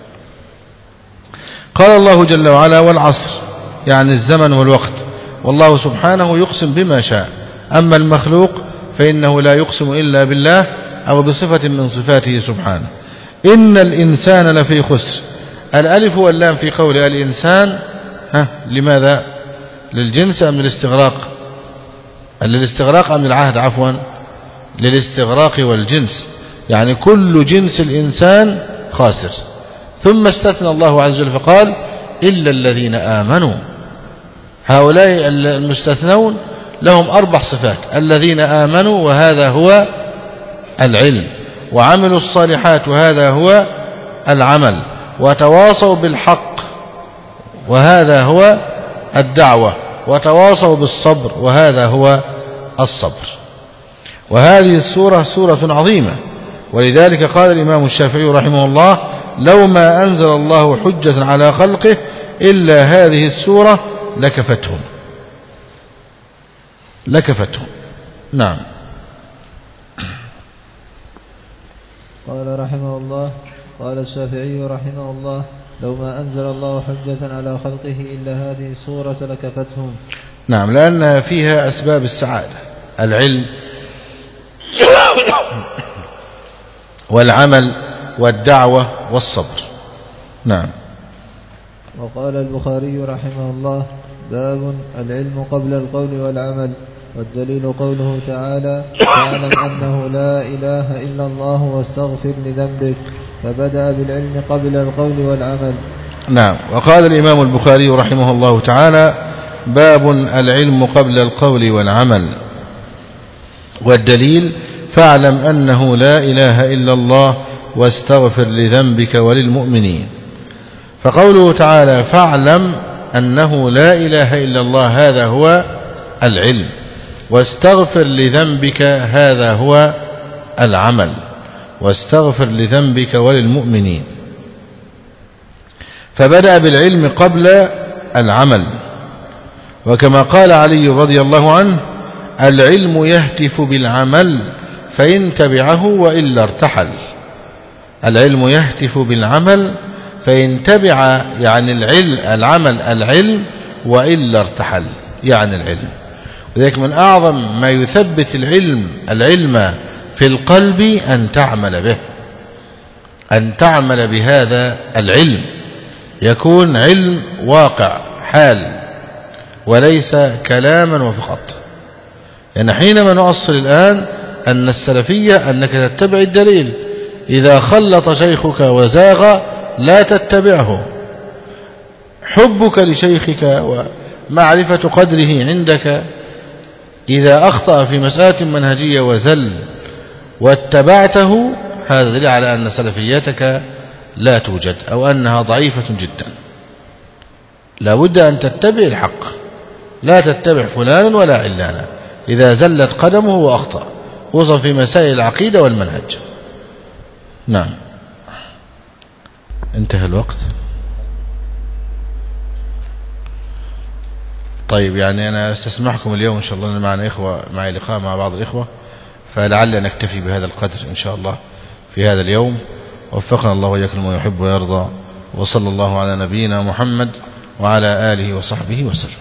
قال الله جل وعلا والعصر يعني الزمن والوقت، والله سبحانه يقسم بما شاء. أما المخلوق فإنه لا يقسم إلا بالله أو بصفة من صفاته سبحانه. إن الإنسان لفي خسر. الألف واللام في قول الإنسان ها لماذا؟ للجنس أم للاستغراق؟ للاستغراق أم للعهد؟ عفوا للاستغراق والجنس، يعني كل جنس الإنسان خاسر. ثم استثنى الله عز وجل فقال إلا الذين آمنوا. هؤلاء المستثنون لهم أربع صفات: الذين آمنوا وهذا هو العلم، وعملوا الصالحات وهذا هو العمل، وتواصوا بالحق وهذا هو الدعوة، وتواصوا بالصبر وهذا هو الصبر. وهذه السورة سورة عظيمة، ولذلك قال الإمام الشافعي رحمه الله لو ما أنزل الله حجة على خلقه إلا هذه السورة لكفتهم لكفتهم نعم. قال رحمه الله قال الشافعي رحمه الله لو ما أنزل الله حجة على خلقه إلا هذه السورة لكفتهم. نعم، لأن فيها أسباب السعادة: العلم والعمل والدعوة والصبر. نعم. وقال البخاري رحمه الله باب العلم قبل القول والعمل، والدليل قوله تعالى فاعلم أنه لا إله إلا الله واستغفر لذنبك، فبدأ بالعلم قبل القول والعمل. نعم. وقال الإمام البخاري رحمه الله تعالى باب العلم قبل القول والعمل، والدليل فاعلم أنه لا إله إلا الله واستغفر لذنبك وللمؤمنين. فقوله تعالى فاعلم أنه لا إله إلا الله هذا هو العلم، واستغفر لذنبك هذا هو العمل، واستغفر لذنبك وللمؤمنين. فبدأ بالعلم قبل العمل، وكما قال علي رضي الله عنه العلم يهتف بالعمل فإن تبعه وإلا ارتحل. العلم يهتف بالعمل فإن تبع يعني العلم العمل العلم وإلا ارتحل يعني العلم. وذلك من أعظم ما يثبت العلم العلم في القلب أن تعمل به، أن تعمل بهذا العلم، يكون علم واقع حال وليس كلاما وفقط. يعني حينما نؤصل الآن أن السلفية أنك تتبع الدليل، إذا خلط شيخك وزاغ لا تتبعه. حبك لشيخك ومعرفة قدره عندك إذا أخطأ في مسألة منهجية وزل واتبعته، هذا دليل على أن سلفيتك لا توجد أو أنها ضعيفة جدا. لا بد أن تتبع الحق، لا تتبع فلانا ولا علانا إذا زلت قدمه وأخطأ، خصوصا في مسائل العقيدة والمنهج. نعم. انتهى الوقت. طيب، يعني أنا استسمحكم اليوم إن شاء الله، معنا إخوة معي لقاء مع بعض الإخوة، فلعل نكتفي بهذا القدر إن شاء الله في هذا اليوم. وفقنا الله وإياكم ما يحب ويرضى، وصلى الله على نبينا محمد وعلى آله وصحبه وسلم.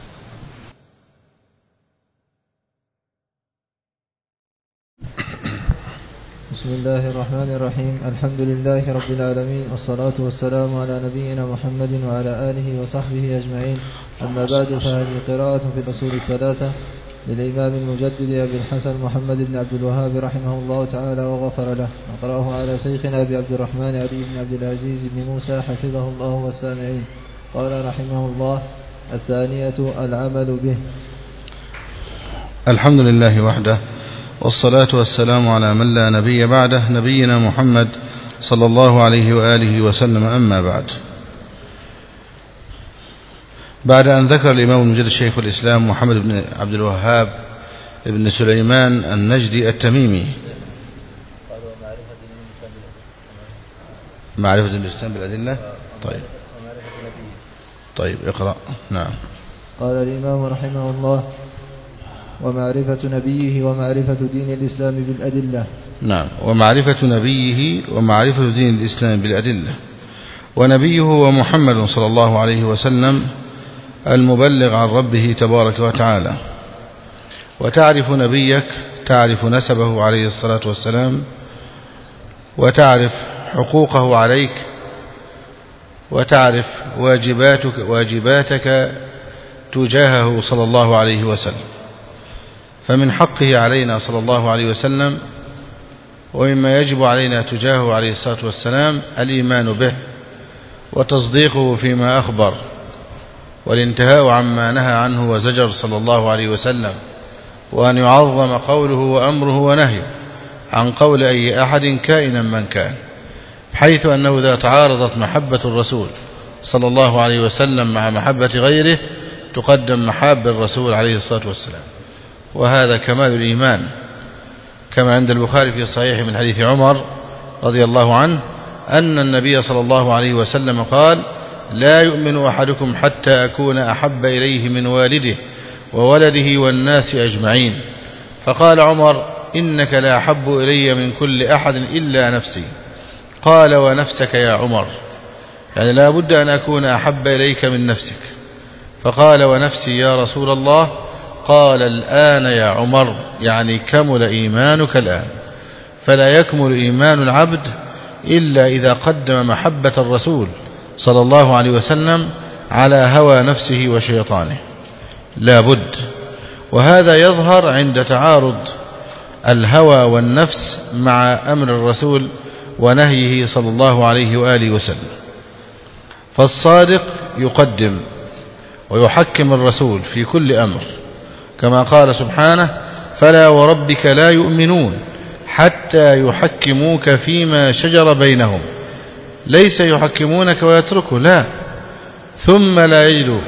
بسم الله الرحمن الرحيم. الحمد لله رب العالمين، والصلاة والسلام على نبينا محمد وعلى آله وصحبه أجمعين. أما بعد، فهذه قراءة في الأصول الثلاثة للإمام المجدد أبي الحسن محمد بن عبد الوهاب رحمه الله تعالى وغفر له. نقرأه على شيخنا أبي عبد الرحمن علي بن عبد العزيز بن موسى حفظه الله والسامعين. قال رحمه الله: الثانية العمل به. الحمد لله وحده، والصلاة والسلام على من لا نبي بعده، نبينا محمد صلى الله عليه وآله وسلم. أما بعد، بعد أن ذكر الإمام المجدد شيخ الإسلام محمد بن عبد الوهاب بن سليمان النجدي التميمي معرفة الإسلام بالأدلة. طيب طيب اقرأ. نعم. قال الإمام رحمه الله: ومعرفة نبيه ومعرفة دين الإسلام بالأدلة. نعم، ومعرفة نبيه ومعرفة دين الإسلام بالأدلة. ونبيه هو محمد صلى الله عليه وسلم المبلغ عن ربه تبارك وتعالى. وتعرف نبيك تعرف نسبه عليه الصلاة والسلام، وتعرف حقوقه عليك، وتعرف واجباتك واجباتك تجاهه صلى الله عليه وسلم. فمن حقه علينا صلى الله عليه وسلم ومما يجب علينا تجاهه عليه الصلاة والسلام الإيمان به، وتصديقه فيما أخبر، والانتهاء عما نهى عنه وزجر صلى الله عليه وسلم، وأن يعظم قوله وأمره ونهيه عن قول أي أحد كائنا من كان، بحيث أنه إذا تعارضت محبة الرسول صلى الله عليه وسلم مع محبة غيره تقدم محاب الرسول عليه الصلاة والسلام. وهذا كمال الإيمان، كما عند البخاري في صحيح من حديث عمر رضي الله عنه أن النبي صلى الله عليه وسلم قال: لا يؤمن أحدكم حتى أكون أحب إليه من والده وولده والناس أجمعين. فقال عمر: إنك لا أحب إلي من كل أحد إلا نفسي. قال: ونفسك يا عمر؟ يعني لا بد أن أكون أحب إليك من نفسك. فقال: ونفسي يا رسول الله؟ قال: الآن يا عمر، يعني كمل إيمانك الآن. فلا يكمل إيمان العبد إلا إذا قدم محبة الرسول صلى الله عليه وسلم على هوى نفسه وشيطانه، لا بد. وهذا يظهر عند تعارض الهوى والنفس مع أمر الرسول ونهيه صلى الله عليه وآله وسلم. فالصادق يقدم ويحكم الرسول في كل أمر، كما قال سبحانه: فلا وربك لا يؤمنون حتى يحكموك فيما شجر بينهم. ليس يحكمونك ويتركوا، لا، ثم لا يجدوا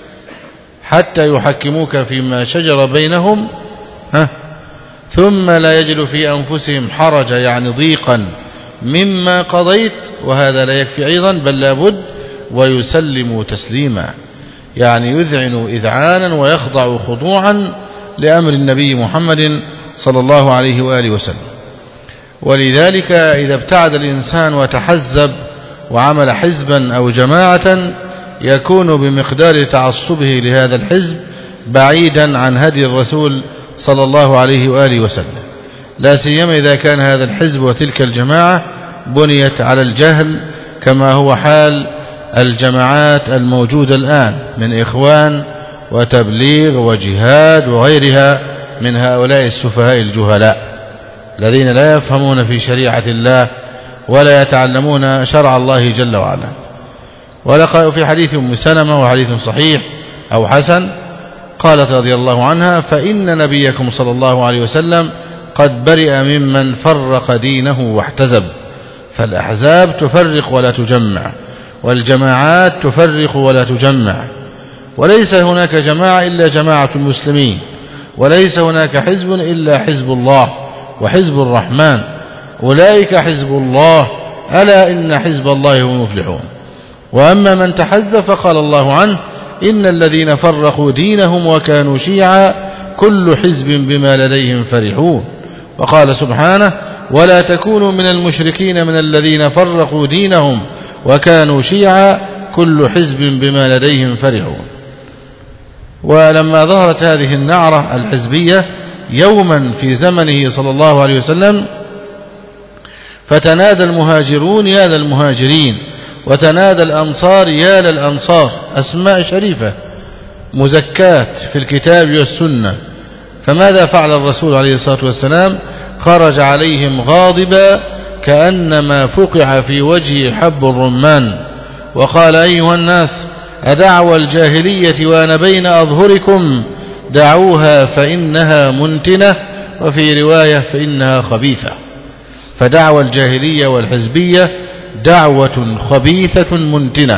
حتى يحكموك فيما شجر بينهم ها ثم لا يجدوا في أنفسهم حرجا، يعني ضيقا مما قضيت، وهذا لا يكفي أيضا، بل لابد ويسلموا تسليما، يعني يذعنوا إذعانا ويخضعوا خضوعا لأمر النبي محمد صلى الله عليه وآله وسلم. ولذلك إذا ابتعد الإنسان وتحزب وعمل حزبا أو جماعة يكون بمقدار تعصبه لهذا الحزب بعيدا عن هدي الرسول صلى الله عليه وآله وسلم، لا سيما إذا كان هذا الحزب وتلك الجماعة بنيت على الجهل، كما هو حال الجماعات الموجودة الآن من إخوان وتبليغ وجهاد وغيرها من هؤلاء السفهاء الجهلاء الذين لا يفهمون في شريعة الله ولا يتعلمون شرع الله جل وعلا. ولقى في حديث أم سلمة وحديث صحيح أو حسن قالت رضي الله عنها: فإن نبيكم صلى الله عليه وسلم قد برئ ممن فرق دينه واحتزب. فالأحزاب تفرق ولا تجمع، والجماعات تفرق ولا تجمع، وليس هناك جماعة إلا جماعة المسلمين، وليس هناك حزب إلا حزب الله وحزب الرحمن، أولئك حزب الله، ألا إن حزب الله هم المفلحون. وأما من تحزب فقال الله عنه: إن الذين فرقوا دينهم وكانوا شيعا كل حزب بما لديهم فرحون. وقال سبحانه ولا تكونوا من المشركين من الذين فرقوا دينهم وكانوا شيعا كل حزب بما لديهم فرحون. ولما ظهرت هذه النعرة الحزبية يوما في زمنه صلى الله عليه وسلم فتنادى المهاجرون يا للمهاجرين وتنادى الأنصار يا للأنصار، أسماء شريفة مزكات في الكتاب والسنة. فماذا فعل الرسول عليه الصلاة والسلام؟ خرج عليهم غاضبا كأنما فقع في وجهه حب الرمان وقال أيها الناس أدعوى الجاهلية وأنا بين أظهركم دعوها فإنها منتنة وفي رواية فإنها خبيثة. فدعوى الجاهلية والحزبية دعوة خبيثة منتنة.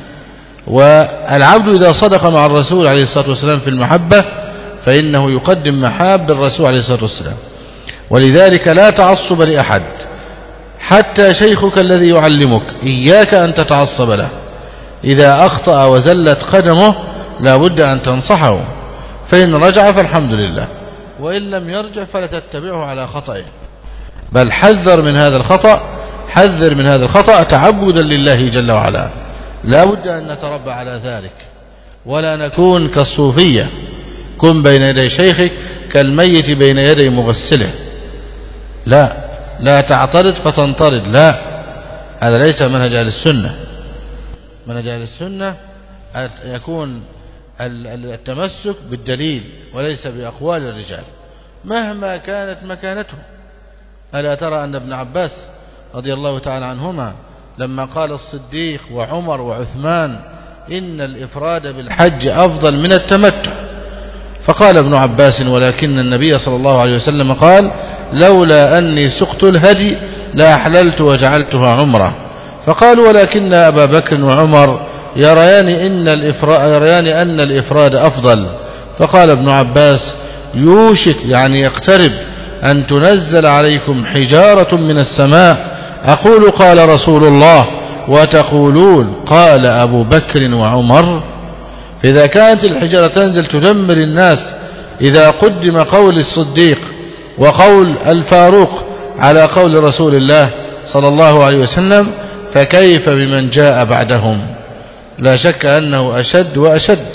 والعبد إذا صدق مع الرسول عليه الصلاة والسلام في المحبة فإنه يقدم محاب الرسول عليه الصلاة والسلام. ولذلك لا تعصب لأحد، حتى شيخك الذي يعلمك إياك أن تتعصب له. إذا أخطأ وزلت قدمه لا بد أن تنصحه، فإن رجع فالحمد لله، وإن لم يرجع فلا تتبعه على خطئه، بل حذر من هذا الخطأ، حذر من هذا الخطأ تعبدا لله جل وعلا. لا بد أن نتربى على ذلك ولا نكون كالصوفية، كن بين يدي شيخك كالميت بين يدي مغسله. لا لا تعترض فتنطرد، لا، هذا ليس منهج أهل السنة. منهج أهل السنة يكون التمسك بالدليل وليس بأقوال الرجال مهما كانت مكانته. ألا ترى أن ابن عباس رضي الله تعالى عنهما لما قال الصديق وعمر وعثمان إن الإفراد بالحج أفضل من التمتع، فقال ابن عباس ولكن النبي صلى الله عليه وسلم قال لولا أني سقت الهدي لأحللت وجعلتها عمرة. فقالوا ولكن أبا بكر وعمر يريان, إن الإفراد يريان أن الإفراد أفضل. فقال ابن عباس يوشك يعني يقترب أن تنزل عليكم حجارة من السماء أقول قال رسول الله وتقولون قال أبو بكر وعمر. فإذا كانت الحجارة تنزل تدمر الناس إذا قدم قول الصديق وقول الفاروق على قول رسول الله صلى الله عليه وسلم، فكيف بمن جاء بعدهم؟ لا شك أنه أشد وأشد.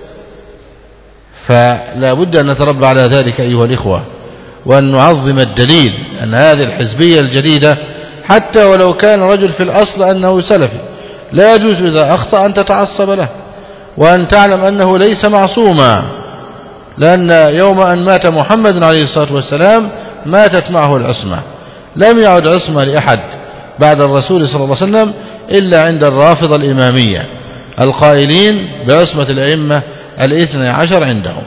فلا بد أن نتربى على ذلك أيها الإخوة، وأن نعظم الدليل أن هذه الحزبية الجديدة حتى ولو كان رجل في الأصل أنه سلفي لا يجوز إذا أخطأ أن تتعصب له، وأن تعلم أنه ليس معصوما، لأن يوم أن مات محمد عليه الصلاة والسلام ماتت معه العصمة، لم يعد عصمة لأحد بعد الرسول صلى الله عليه وسلم إلا عند الرافضة الإمامية القائلين بعصمة الأئمة الاثنى عشر عندهم.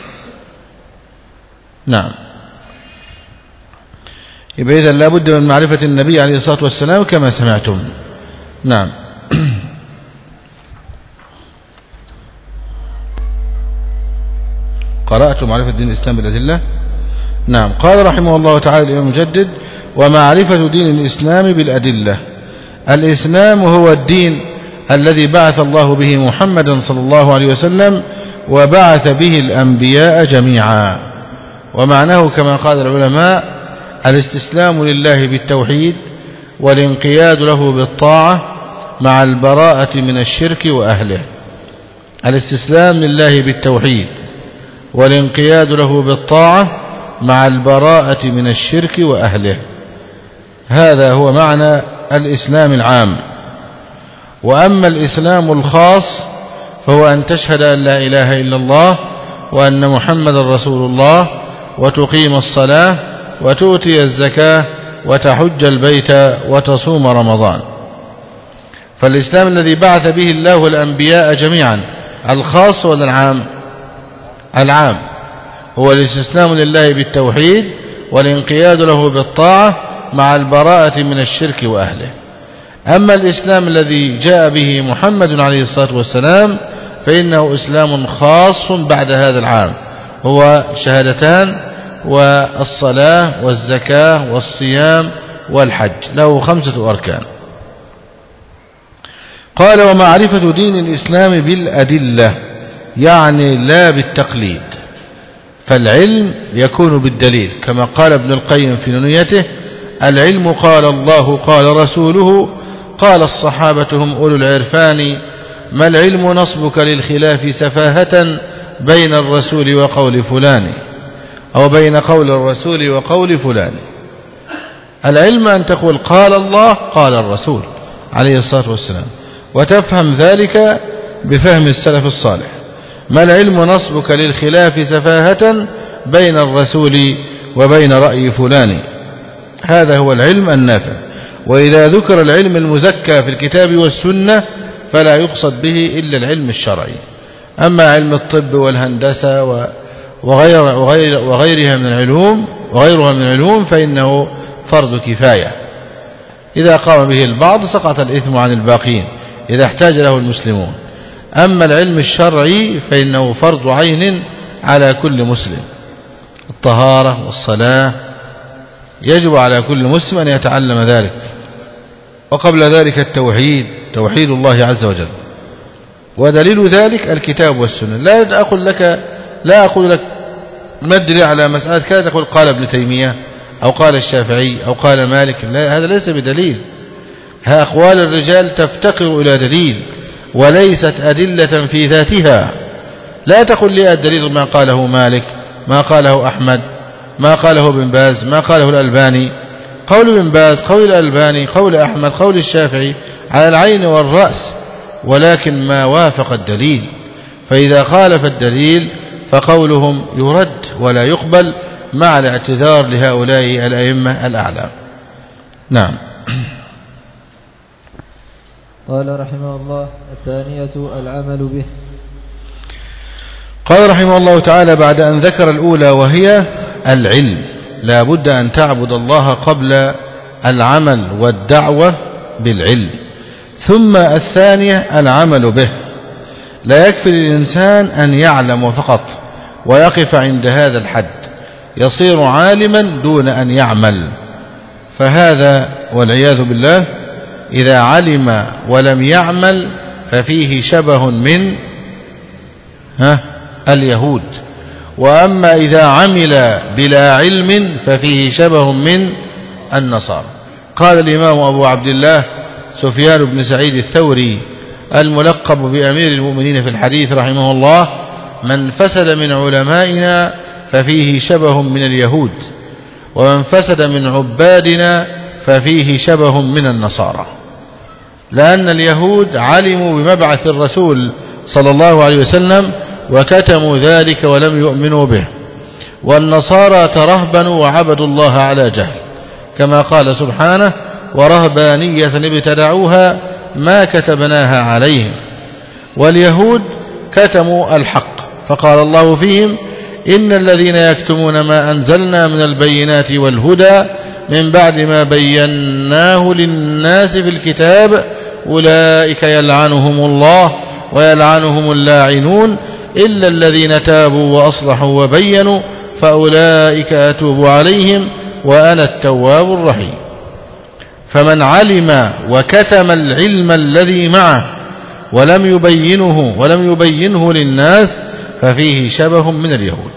نعم. يبقى إذن لا بد من معرفة النبي عليه الصلاة والسلام كما سمعتم. نعم. قرأت معرفة دين الإسلام بالأدلة. نعم. قال رحمه الله تعالى الإمام المجدد ومعرفة دين الإسلام بالأدلة. الإسلام هو الدين الذي بعث الله به محمدا صلى الله عليه وسلم وبعث به الأنبياء جميعا. ومعناه كما قال العلماء الاستسلام لله بالتوحيد والانقياد له بالطاعة مع البراءة من الشرك وأهله. الاستسلام لله بالتوحيد والانقياد له بالطاعة مع البراءة من الشرك وأهله، هذا هو معنى الإسلام العام. وأما الإسلام الخاص فهو أن تشهد أن لا إله إلا الله وأن محمد رسول الله وتقيم الصلاة وتؤتي الزكاة وتحج البيت وتصوم رمضان. فالإسلام الذي بعث به الله الأنبياء جميعا الخاص ولا العام؟ العام، هو الاستسلام لله بالتوحيد والانقياد له بالطاعة مع البراءة من الشرك وأهله. أما الإسلام الذي جاء به محمد عليه الصلاة والسلام فإنه إسلام خاص بعد هذا العام، هو شهادتان والصلاة والزكاة والصيام والحج، له خمسة أركان. قال ومعرفة دين الإسلام بالأدلة، يعني لا بالتقليد. فالعلم يكون بالدليل كما قال ابن القيم في نونيته: العلم قال الله قال رسوله قال الصحابة هم أولو العرفان، ما العلم نصبك للخلاف سفاهة بين الرسول وقول فلان، أو بين قول الرسول وقول فلان. العلم أن تقول قال الله قال الرسول عليه الصلاة والسلام، وتفهم ذلك بفهم السلف الصالح. ما العلم نصبك للخلاف سفاهة بين الرسول وبين رأي فلان. هذا هو العلم النافع. وإذا ذكر العلم المزكى في الكتاب والسنة فلا يقصد به إلا العلم الشرعي. أما علم الطب والهندسة وغير وغير وغيرها من العلوم وغيرها من العلوم فإنه فرض كفاية، إذا قام به البعض سقط الإثم عن الباقين إذا احتاج له المسلمون. أما العلم الشرعي فإنه فرض عين على كل مسلم. الطهارة والصلاة يجب على كل مسلم أن يتعلم ذلك، وقبل ذلك التوحيد، توحيد الله عز وجل. ودليل ذلك الكتاب والسنة. لا أقول لك لا أقول لك ما الدليل على مسألة كذا تقول قال ابن تيمية أو قال الشافعي أو قال مالك، لا، هذا ليس بدليل. ها أقوال الرجال تفتقر إلى دليل وليست أدلة في ذاتها. لا تقل لي الدليل ما قاله مالك، ما قاله أحمد، ما قاله ابن باز، ما قاله الألباني. قول ابن باز، قول الألباني، قول أحمد، قول الشافعي على العين والرأس، ولكن ما وافق الدليل. فإذا خالف الدليل فقولهم يرد ولا يقبل، مع الاعتذار لهؤلاء الأئمة الأعلام. نعم. قال رحمه الله: الثانية العمل به. قال رحمه الله تعالى بعد أن ذكر الأولى وهي العلم، لا بد أن تعبد الله قبل العمل والدعوة بالعلم. ثم الثانية العمل به. لا يكفي للإنسان أن يعلم فقط ويقف عند هذا الحد، يصير عالما دون أن يعمل، فهذا والعياذ بالله إذا علم ولم يعمل ففيه شبه من ها اليهود. وأما إذا عمل بلا علم ففيه شبه من النصارى. قال الإمام أبو عبد الله سفيان بن سعيد الثوري الملقب بأمير المؤمنين في الحديث رحمه الله: من فسد من علمائنا ففيه شبه من اليهود، ومن فسد من عبادنا ففيه شبه من النصارى. لأن اليهود علموا بمبعث الرسول صلى الله عليه وسلم وكتموا ذلك ولم يؤمنوا به، والنصارى ترهبنوا وعبدوا الله على جهل، كما قال سبحانه: ورهبانية ابتدعوها ما كتبناها عليهم. واليهود كتموا الحق، فقال الله فيهم: إن الذين يكتمون ما أنزلنا من البينات والهدى من بعد ما بيناه للناس في الكتاب أولئك يلعنهم الله ويلعنهم اللاعنون إلا الذين تابوا وأصلحوا وبينوا فأولئك أتوب عليهم وأنا التواب الرحيم. فمن علم وكتم العلم الذي معه ولم يبينه ولم يبينه للناس ففيه شبه من اليهود.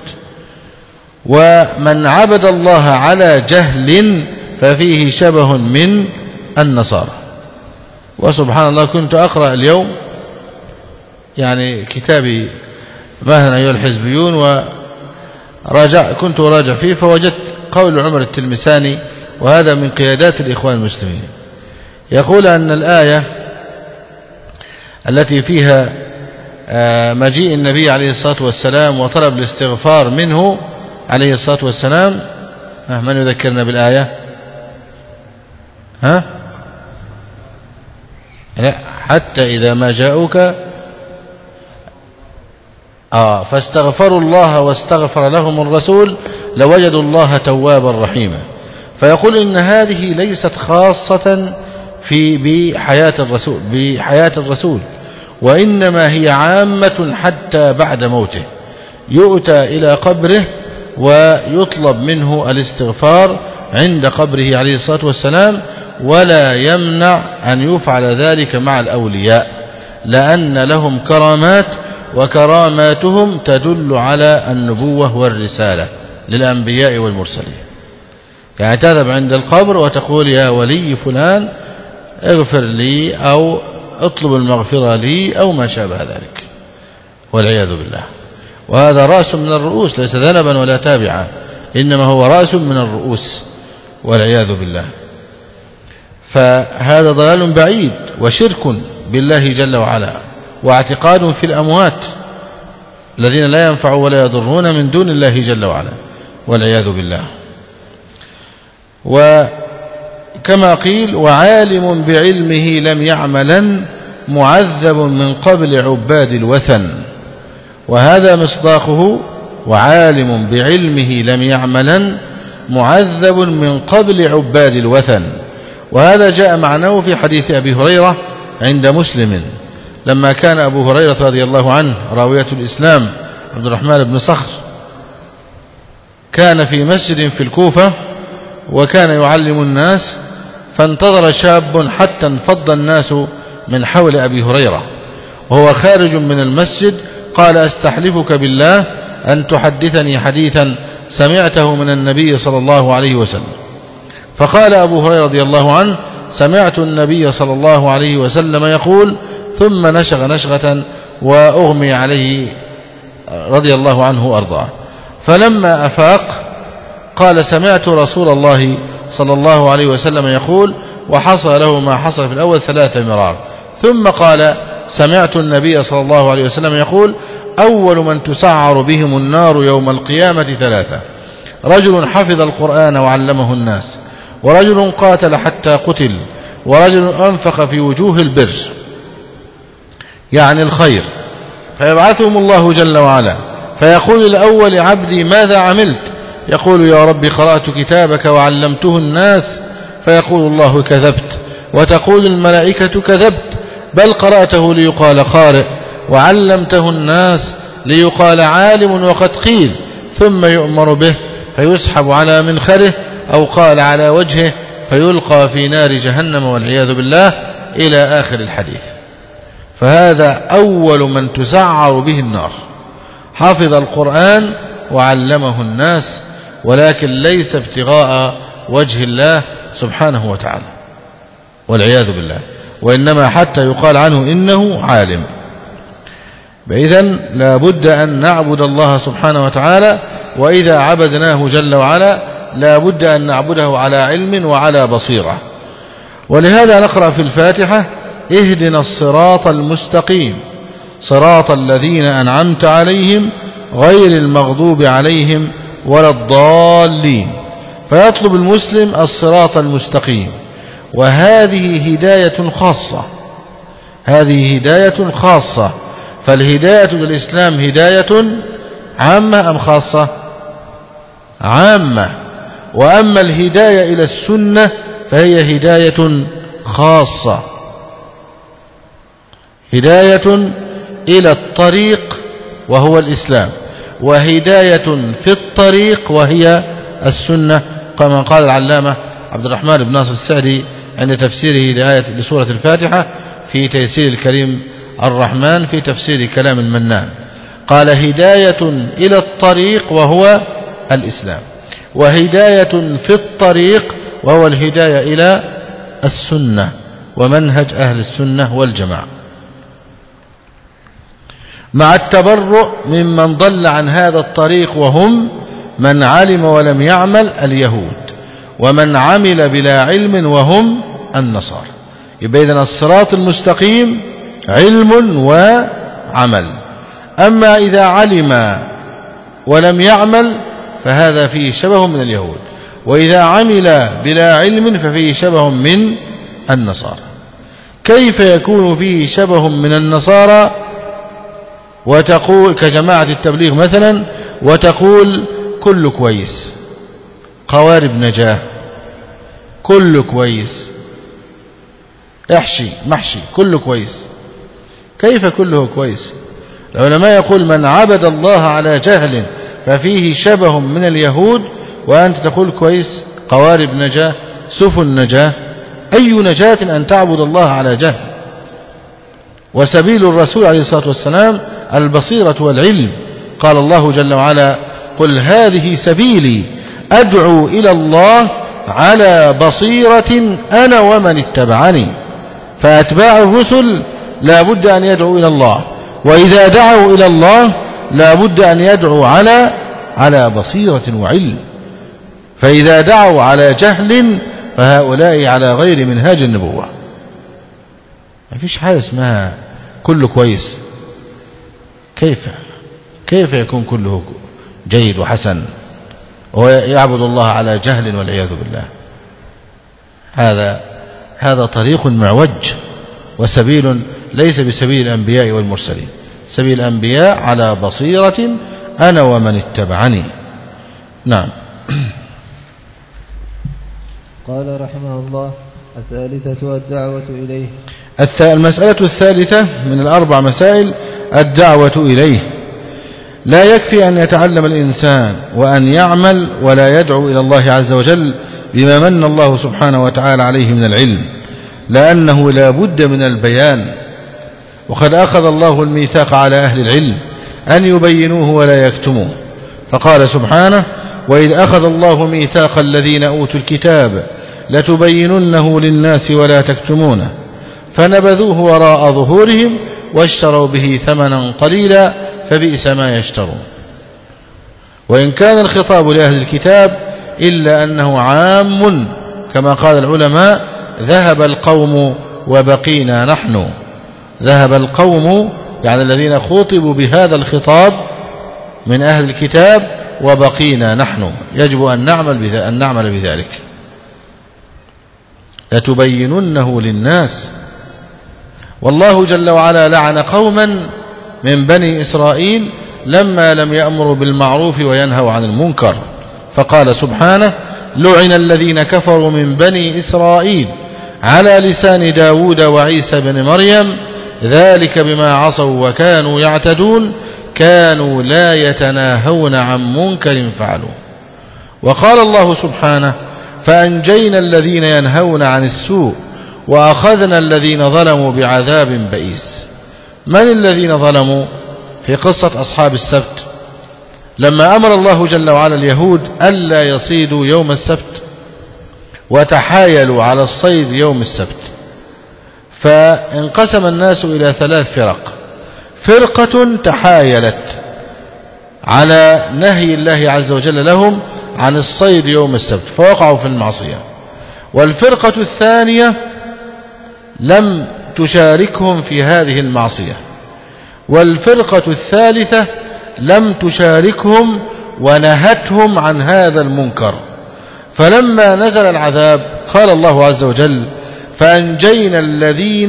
ومن عبد الله على جهل ففيه شبه من النصارى. وسبحان الله كنت أقرأ اليوم يعني كتابي مهلا أيها الحزبيون، وراجع كنت أراجع فيه فوجدت قول عمر التلمساني، وهذا من قيادات الإخوان المسلمين، يقول أن الآية التي فيها مجيء النبي عليه الصلاة والسلام وطلب الاستغفار منه عليه الصلاة والسلام، من يذكرنا بالآية؟ ها؟ حتى إذا ما جاءوك آه فاستغفروا الله واستغفر لهم الرسول لوجدوا الله توابا رحيما. فيقول إن هذه ليست خاصة في بحياة الرسول بحياة الرسول وإنما هي عامة حتى بعد موته، يؤتى إلى قبره ويطلب منه الاستغفار عند قبره عليه الصلاة والسلام، ولا يمنع أن يفعل ذلك مع الأولياء لأن لهم كرامات وكراماتهم تدل على النبوة والرسالة للأنبياء والمرسلين. يعني تذهب عند القبر وتقول يا ولي فلان اغفر لي أو اطلب المغفرة لي أو ما شابه ذلك، والعياذ بالله. وهذا رأس من الرؤوس، ليس ذنبا ولا تابعا، إنما هو رأس من الرؤوس والعياذ بالله. فهذا ضلال بعيد وشرك بالله جل وعلا، واعتقاد في الأموات الذين لا ينفعون ولا يضرون من دون الله جل وعلا، والعياذ بالله. وكما قيل وعالم بعلمه لم يعملا معذب من قبل عباد الوثن، وهذا مصداقه وعالم بعلمه لم يعملا معذب من قبل عباد الوثن. وهذا جاء معناه في حديث أبي هريرة عند مسلم لما كان أبو هريرة رضي الله عنه راوية الإسلام عبد الرحمن بن صخر كان في مسجد في الكوفة وكان يعلم الناس، فانتظر شاب حتى انفض الناس من حول أبي هريرة وهو خارج من المسجد، قال أستحلفك بالله أن تحدثني حديثا سمعته من النبي صلى الله عليه وسلم. فقال أبو هريرة رضي الله عنه سمعت النبي صلى الله عليه وسلم يقول، ثم نشغ نشغة وأغمي عليه رضي الله عنه وأرضاه. فلما أفاق قال سمعت رسول الله صلى الله عليه وسلم يقول، وحصل له ما حصل في الأول ثلاث مرار. ثم قال سمعت النبي صلى الله عليه وسلم يقول أول من تسعر بهم النار يوم القيامة ثلاثة: رجل حفظ القرآن وعلمه الناس، ورجل قاتل حتى قتل، ورجل أنفق في وجوه البر يعني الخير. فيبعثهم الله جل وعلا فيقول الأول عبدي ماذا عملت؟ يقول يا رب قرأت كتابك وعلمته الناس. فيقول الله كذبت. وتقول الملائكة كذبت، بل قرأته ليقال قارئ وعلمته الناس ليقال عالم وقد قيل. ثم يؤمر به فيسحب على منخره أو قال على وجهه فيلقى في نار جهنم والعياذ بالله إلى آخر الحديث. فهذا أول من تسعر به النار، حافظ القرآن وعلمه الناس، ولكن ليس ابتغاء وجه الله سبحانه وتعالى والعياذ بالله، وإنما حتى يقال عنه إنه عالم. إذن لا بد أن نعبد الله سبحانه وتعالى، وإذا عبدناه جل وعلا لا بد أن نعبده على علم وعلى بصيرة. ولهذا نقرأ في الفاتحة اهدنا الصراط المستقيم صراط الذين أنعمت عليهم غير المغضوب عليهم ولا الضالين. فيطلب المسلم الصراط المستقيم، وهذه هداية خاصة، هذه هداية خاصة. فالهداية للإسلام هداية عامة أم خاصة؟ عامة. وأما الهداية إلى السنة فهي هداية خاصة، هداية إلى الطريق وهو الإسلام، وهداية في الطريق وهي السنة، كما قال العلامة عبد الرحمن بن ناصر السعدي عند تفسيره لآية لسورة الفاتحة في تيسير الكريم الرحمن في تفسير كلام المنان، قال هداية إلى الطريق وهو الإسلام، وهداية في الطريق وهو الهداية إلى السنة ومنهج أهل السنة والجماعة، مع التبرؤ ممن ضل عن هذا الطريق وهم من علم ولم يعمل اليهود، ومن عمل بلا علم وهم النصارى. يبقى إذن الصراط المستقيم علم وعمل. أما إذا علم ولم يعمل فهذا فيه شبه من اليهود، وإذا عمل بلا علم ففيه شبه من النصارى. كيف يكون فيه شبه من النصارى وتقول كجماعة التبليغ مثلا وتقول كل كويس، قوارب نجاة، كل كويس، احشي محشي كله كويس؟ كيف كله كويس؟ العلماء يقول من عبد الله على جهل ففيه شبه من اليهود، وأنت تقول كويس، قوارب نجاة، سفن نجاة. أي نجاة أن تعبد الله على جهل؟ وسبيل الرسول عليه الصلاة والسلام البصيرة والعلم. قال الله جل وعلا: قل هذه سبيلي أدعو إلى الله على بصيرة أنا ومن اتبعني. فأتباع الرسل لا بد أن يدعوا إلى الله، وإذا دعوا إلى الله لا بد أن يدعوا على على بصيرة وعلم. فإذا دعوا على جهل فهؤلاء على غير منهاج النبوة. ما فيش حاجة اسمها كله كويس. كيف كيف يكون كله جيد وحسن ويعبد الله على جهل والعياذ بالله؟ هذا هذا طريق معوج وسبيل ليس بسبيل الأنبياء والمرسلين. سبيل الأنبياء على بصيرة أنا ومن اتبعني. نعم. قال رحمه الله: الثالثة الدعوة إليه. المسألة الثالثة من الأربع مسائل الدعوة إليه. لا يكفي أن يتعلم الإنسان وأن يعمل ولا يدعو إلى الله عز وجل بما من الله سبحانه وتعالى عليه من العلم، لأنه لا بد من البيان. وقد أخذ الله الميثاق على أهل العلم أن يبينوه ولا يكتموه، فقال سبحانه: وإذ أخذ الله ميثاق الذين أوتوا الكتاب لتبيننه للناس ولا تكتمونه فنبذوه وراء ظهورهم واشتروا به ثمنا قليلا فبئس ما يشترون. وإن كان الخطاب لأهل الكتاب إلا أنه عام، كما قال العلماء: ذهب القوم وبقينا نحن. ذهب القوم يعني الذين خاطبوا بهذا الخطاب من أهل الكتاب، وبقينا نحن. يجب أن نعمل أن نعمل بذلك. لتبيننه للناس. والله جل وعلا لعن قوما من بني إسرائيل لما لم يأمروا بالمعروف وينهوا عن المنكر، فقال سبحانه: لعن الذين كفروا من بني إسرائيل على لسان داود وعيسى بن مريم ذلك بما عصوا وكانوا يعتدون كانوا لا يتناهون عن منكر فعلوا. وقال الله سبحانه: فأنجينا الذين ينهون عن السوء وأخذنا الذين ظلموا بعذاب بئيس. من الذين ظلموا؟ في قصة أصحاب السبت لما أمر الله جل وعلا اليهود ألا يصيدوا يوم السبت وتحايلوا على الصيد يوم السبت، فانقسم الناس إلى ثلاث فرق. فرقة تحايلت على نهي الله عز وجل لهم عن الصيد يوم السبت فوقعوا في المعصية، والفرقة الثانية لم تشاركهم في هذه المعصية، والفرقة الثالثة لم تشاركهم ونهتهم عن هذا المنكر. فلما نزل العذاب قال الله عز وجل: فأنجينا الذين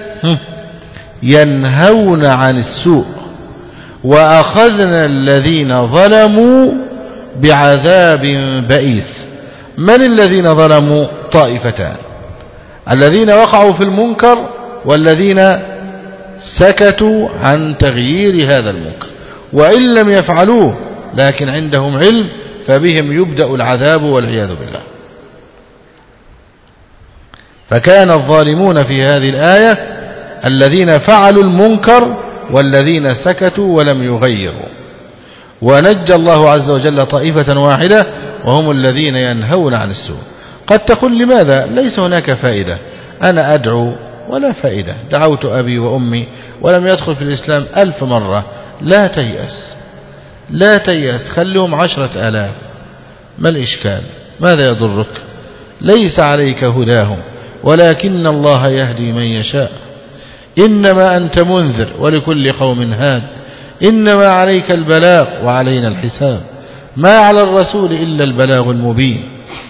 ينهون عن السوء وأخذنا الذين ظلموا بعذاب بئيس. من الذين ظلموا؟ طائفتان: الذين وقعوا في المنكر والذين سكتوا عن تغيير هذا المنكر، وإن لم يفعلوه لكن عندهم علم فبهم يبدأ العذاب والعياذ بالله. فكان الظالمون في هذه الآية الذين فعلوا المنكر والذين سكتوا ولم يغيروا، ونجى الله عز وجل طائفة واحدة وهم الذين ينهون عن السوء. قد تقول: لماذا ليس هناك فائدة؟ أنا أدعو ولا فائدة، دعوت أبي وأمي ولم يدخل في الإسلام ألف مرة. لا تيأس لا تيأس، خلهم عشرة آلاف، ما الإشكال؟ ماذا يضرك؟ ليس عليك هداهم ولكن الله يهدي من يشاء. إنما أنت منذر ولكل قوم هاد، إنما عليك البلاغ وعلينا الحساب، ما على الرسول إلا البلاغ المبين.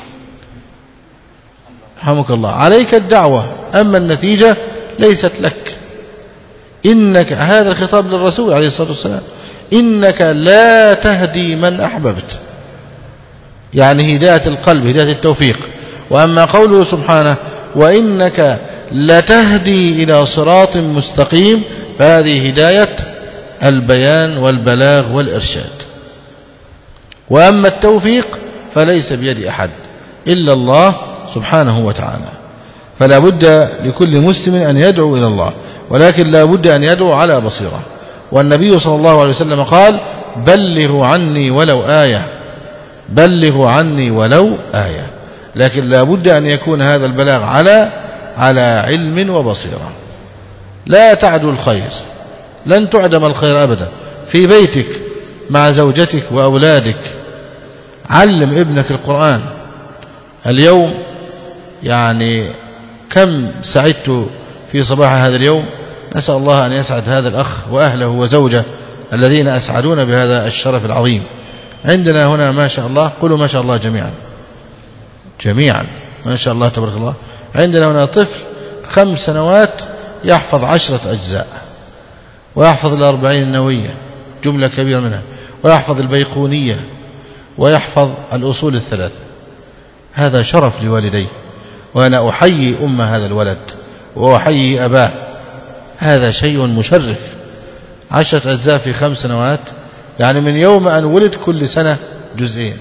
رحمك الله. عليك الدعوة، أما النتيجة ليست لك. إنك، هذا الخطاب للرسول عليه الصلاة والسلام، إنك لا تهدي من أحببت، يعني هداية القلب، هداية التوفيق. وأما قوله سبحانه: وإنك لتهدي إلى صراط مستقيم، فهذه هداية البيان والبلاغ والإرشاد. وأما التوفيق فليس بيد أحد إلا الله سبحانه وتعالى. فلا بد لكل مسلم أن يدعو إلى الله، ولكن لا بد أن يدعو على بصيرة. والنبي صلى الله عليه وسلم قال بلغوا عني ولو آية، بلغوا عني ولو آية. لكن لا بد أن يكون هذا البلاغ على على علم وبصيرة. لا تعدو الخير، لن تعدم الخير أبدا. في بيتك مع زوجتك وأولادك علم ابنك القرآن. اليوم يعني كم سعدت في صباح هذا اليوم، نسأل الله أن يسعد هذا الأخ وأهله وزوجه الذين أسعدون بهذا الشرف العظيم. عندنا هنا ما شاء الله، قولوا ما شاء الله جميعا جميعا ما شاء الله تبارك الله. عندنا هنا طفل خمس سنوات يحفظ عشرة أجزاء، ويحفظ الأربعين النووية جملة كبيرة منها، ويحفظ البيقونية، ويحفظ الأصول الثلاثة. هذا شرف لوالديه، وأنا أحيي أم هذا الولد وأحيي أباه. هذا شيء مشرف. عشرة أجزاء في خمس سنوات، يعني من يوم أن ولد كل سنة جزئين.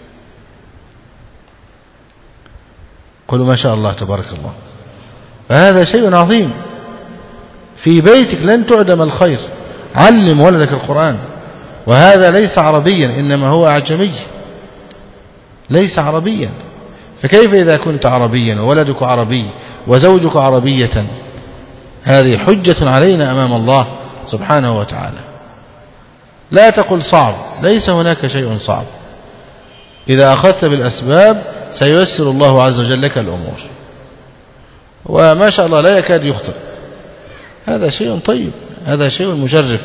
قولوا ما شاء الله تبارك الله. فهذا شيء عظيم. في بيتك لن تعدم الخير. علم ولدك القرآن، وهذا ليس عربيا إنما هو أعجمي، ليس عربيا. فكيف إذا كنت عربيا وولدك عربي وزوجك عربية؟ هذه حجة علينا أمام الله سبحانه وتعالى. لا تقل صعب، ليس هناك شيء صعب. إذا أخذت بالأسباب سييسر الله عز وجل لك الأمور، وما شاء الله لا يكاد يخطئ. هذا شيء طيب، هذا شيء مشرف.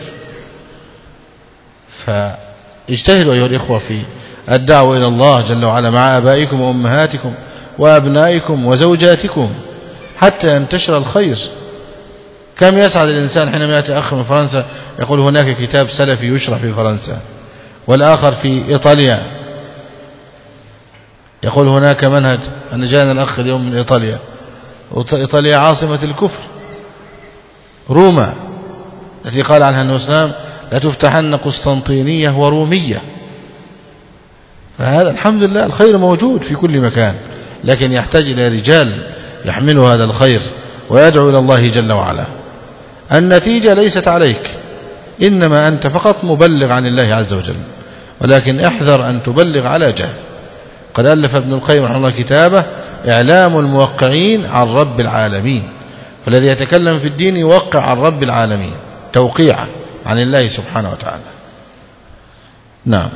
فاجتهدوا أيها الإخوة في الدعوة إلى الله جل وعلا مع آبائكم وأمهاتكم وأبنائكم وزوجاتكم حتى ينتشر الخير. كم يسعد الإنسان حينما يأتي أخ من فرنسا يقول هناك كتاب سلفي يشرح في فرنسا، والآخر في إيطاليا يقول هناك منهج. أنا جاءنا الأخ اليوم من إيطاليا، إيطاليا عاصمة الكفر، روما التي قال عنها النبي صلى الله عليه وسلم لتفتحن قسطنطينية ورومية. فهذا الحمد لله الخير موجود في كل مكان، لكن يحتاج إلى رجال يحملوا هذا الخير ويدعو إلى الله جل وعلا. النتيجة ليست عليك، إنما أنت فقط مبلغ عن الله عز وجل، ولكن احذر أن تبلغ على جهل. قد ألف ابن القيم رحمه الله كتابه إعلام الموقعين عن رب العالمين. فالذي يتكلم في الدين يوقع عن رب العالمين توقيعا عن الله سبحانه وتعالى. نعم.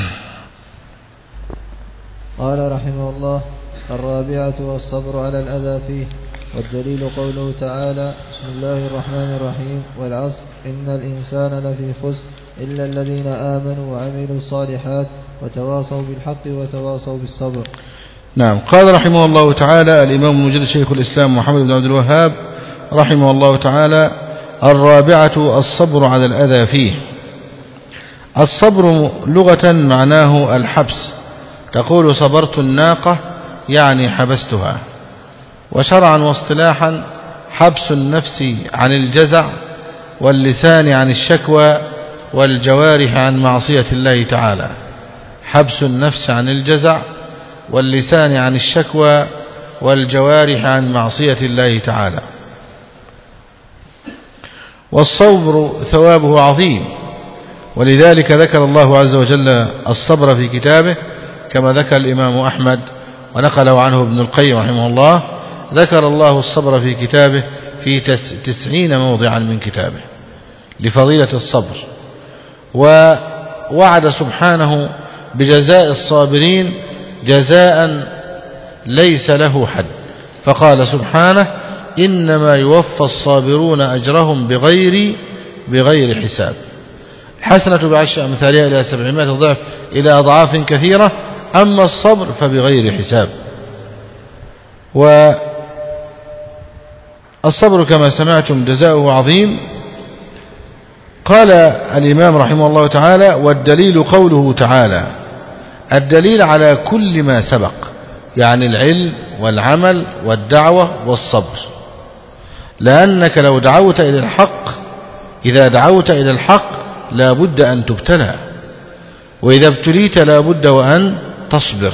قال رحمه الله: الرابعة والصبر على الأذى فيه. والدليل قوله تعالى: بسم الله الرحمن الرحيم، والعصر إن الإنسان لفي خسر إلا الذين آمنوا وعملوا الصالحات وتواصوا بالحق وتواصوا بالصبر. نعم. قال رحمه الله تعالى الإمام المجدد شيخ الإسلام محمد بن عبد الوهاب رحمه الله تعالى: الرابعة الصبر على الأذى فيه. الصبر لغة معناه الحبس، تقول صبرت الناقة يعني حبستها. وشرعا واصطلاحا حبس النفس عن الجزع، واللسان عن الشكوى، والجوارح عن معصية الله تعالى. حبس النفس عن الجزع، واللسان عن الشكوى، والجوارح عن معصية الله تعالى. والصبر ثوابه عظيم، ولذلك ذكر الله عز وجل الصبر في كتابه كما ذكر الإمام أحمد ونقله عنه ابن القيم رحمه الله. ذكر الله الصبر في كتابه في تسعين موضعا من كتابه لفضيلة الصبر، ووعد سبحانه بجزاء الصابرين جزاء ليس له حد، فقال سبحانه: إنما يوفى الصابرون أجرهم بغير بغير حساب. الحسنة بعشر أمثالها إلى سبعمائة ضعف إلى أضعاف كثيرة، أما الصبر فبغير حساب. والصبر كما سمعتم جزاؤه عظيم. قال الإمام رحمه الله تعالى: والدليل قوله تعالى. الدليل على كل ما سبق، يعني العلم والعمل والدعوة والصبر. لأنك لو دعوت إلى الحق، إذا دعوت إلى الحق لا بد أن تبتلى، وإذا ابتليت لا بد وأن تصبر.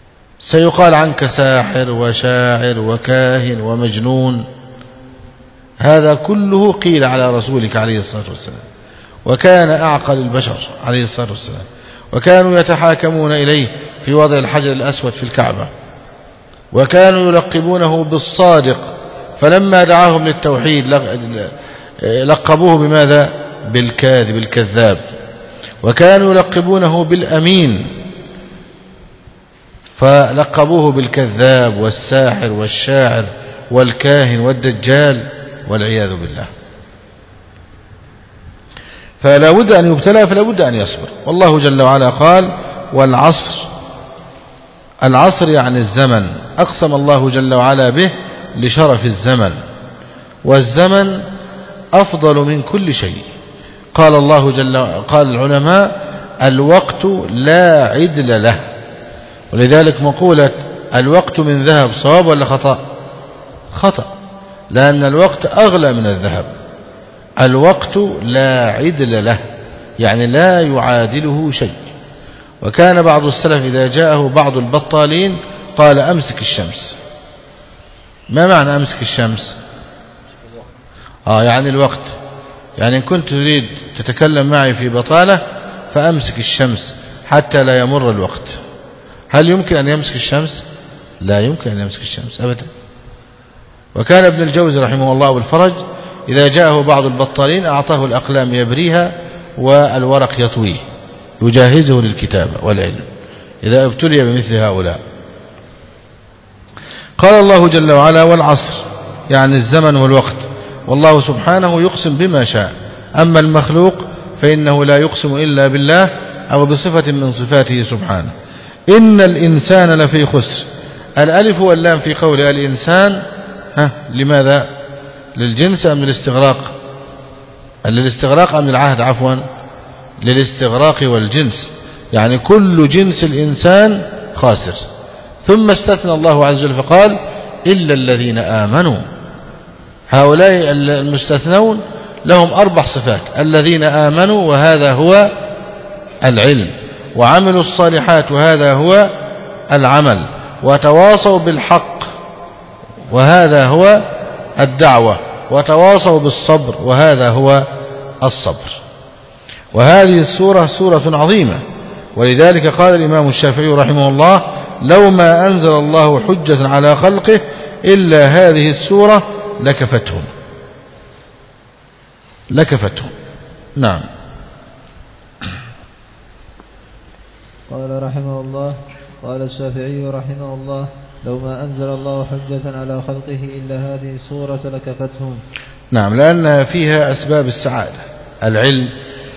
سيقال عنك ساحر وشاعر وكاهن ومجنون، هذا كله قيل على رسولك عليه الصلاة والسلام، وكان أعقل البشر عليه الصلاة والسلام، وكانوا يتحاكمون إليه في وضع الحجر الأسود في الكعبة، وكانوا يلقبونه بالصادق، فلما دعاهم للتوحيد لقبوه بماذا؟ بالكاذب الكذاب. وكانوا يلقبونه بالأمين فلقبوه بالكذاب والساحر والشاعر والكاهن والدجال والعياذ بالله. فلا بد أن يبتلى فلا بد أن يصبر. والله جل وعلا قال والعصر، العصر يعني الزمن، أقسم الله جل وعلا به لشرف الزمن، والزمن أفضل من كل شيء. قال الله جل وعلا، قال العلماء الوقت لا عدل له، ولذلك مقولة الوقت من ذهب صواب ولا خطأ؟ خطأ، لأن الوقت أغلى من الذهب. الوقت لا عدل له يعني لا يعادله شيء. وكان بعض السلف إذا جاءه بعض البطالين قال أمسك الشمس. ما معنى أمسك الشمس؟ آه يعني الوقت، يعني إن كنت تريد تتكلم معي في بطالة فأمسك الشمس حتى لا يمر الوقت. هل يمكن أن يمسك الشمس؟ لا يمكن أن يمسك الشمس أبدا. وكان ابن الجوزي رحمه الله بالفرج إذا جاءه بعض البطالين أعطاه الأقلام يبريها والورق يطويه، يجهزه للكتابة والعلم إذا ابتلي بمثل هؤلاء. قال الله جل وعلا والعصر يعني الزمن والوقت، والله سبحانه يقسم بما شاء. أما المخلوق فإنه لا يقسم إلا بالله أو بصفة من صفاته سبحانه. إن الإنسان لفي خسر. الألف واللام في قول الإنسان ها لماذا؟ للجنس أم للاستغراق؟ للاستغراق أم للعهد؟ عفوا للاستغراق والجنس، يعني كل جنس الإنسان خاسر. ثم استثنى الله عز وجل فقال إلا الذين آمنوا. هؤلاء المستثنون لهم أربع صفات: الذين آمنوا وهذا هو العلم، وعملوا الصالحات وهذا هو العمل، وتواصوا بالحق وهذا هو الدعوة، وتواصوا بالصبر وهذا هو الصبر. وهذه السورة سورة عظيمة، ولذلك قال الإمام الشافعي رحمه الله لو ما أنزل الله حجة على خلقه إلا هذه السورة لكفتهم لكفتهم نعم. قال رحمه الله قال الشافعي رحمه الله لو ما أنزل الله حجة على خلقه إلا هذه السورة لكفتهم. نعم، لأن فيها أسباب السعادة: العلم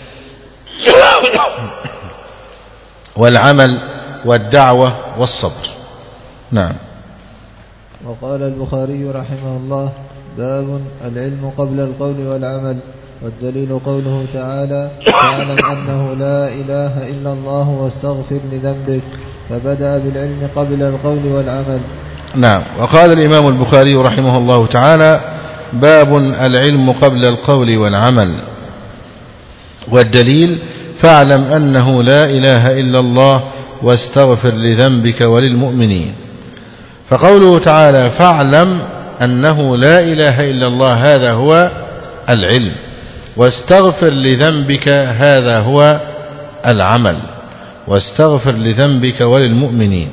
والعمل والدعوة والصبر. نعم. وقال البخاري رحمه الله باب العلم قبل القول والعمل، والدليل قوله تعالى فاعلم أنه لا إله إلا الله واستغفر لذنبك، فبدأ بالعلم قبل القول والعمل. نعم. وقال الإمام البخاري رحمه الله تعالى باب العلم قبل القول والعمل، والدليل فاعلم أنه لا إله إلا الله واستغفر لذنبك وللمؤمنين. فقوله تعالى فاعلم أنه لا إله إلا الله هذا هو العلم، واستغفر لذنبك هذا هو العمل، واستغفر لذنبك وللمؤمنين.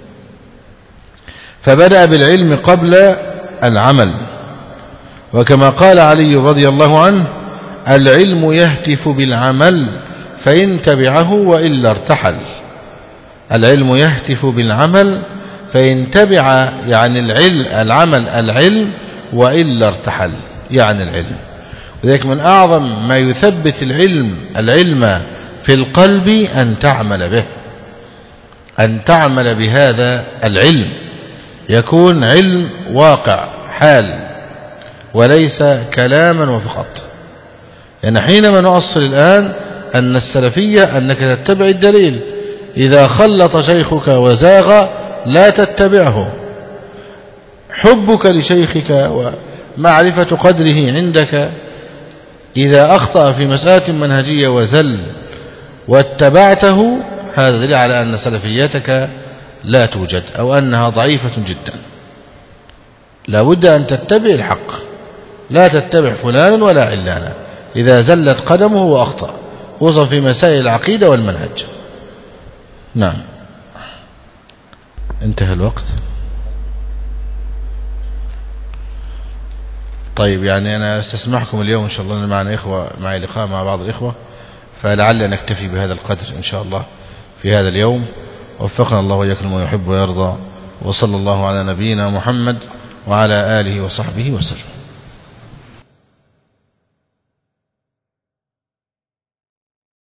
فبدأ بالعلم قبل العمل، وكما قال علي رضي الله عنه العلم يهتف بالعمل فإن تبعه وإلا ارتحل. العلم يهتف بالعمل فإن تبع يعني العلم العمل العلم وإلا ارتحل يعني العلم. وذلك من أعظم ما يثبت العلم العلم في القلب أن تعمل به، أن تعمل بهذا العلم، يكون علم واقع حال وليس كلاما وفقط. يعني حينما نؤصل الآن أن السلفية أنك تتبع الدليل، إذا خلط شيخك وزاغ لا تتبعه. حبك لشيخك ومعرفة قدره عندك إذا أخطأ في مسألة منهجية وزل واتبعته هذا دليل على أن سلفيتك لا توجد أو أنها ضعيفة جدا. لا بد أن تتبع الحق لا تتبع فلانا ولا علانا إذا زلت قدمه وأخطأ، خصوصا في مسائل العقيدة والمنهج. نعم، انتهى الوقت. طيب يعني أنا استسمحكم اليوم إن شاء الله، معنا إخوة، معي لقاء مع بعض الإخوة، فلعل نكتفي بهذا القدر إن شاء الله في هذا اليوم. وفقنا الله وإياكم ما يحب ويرضى، وصلى الله على نبينا محمد وعلى آله وصحبه وسلم.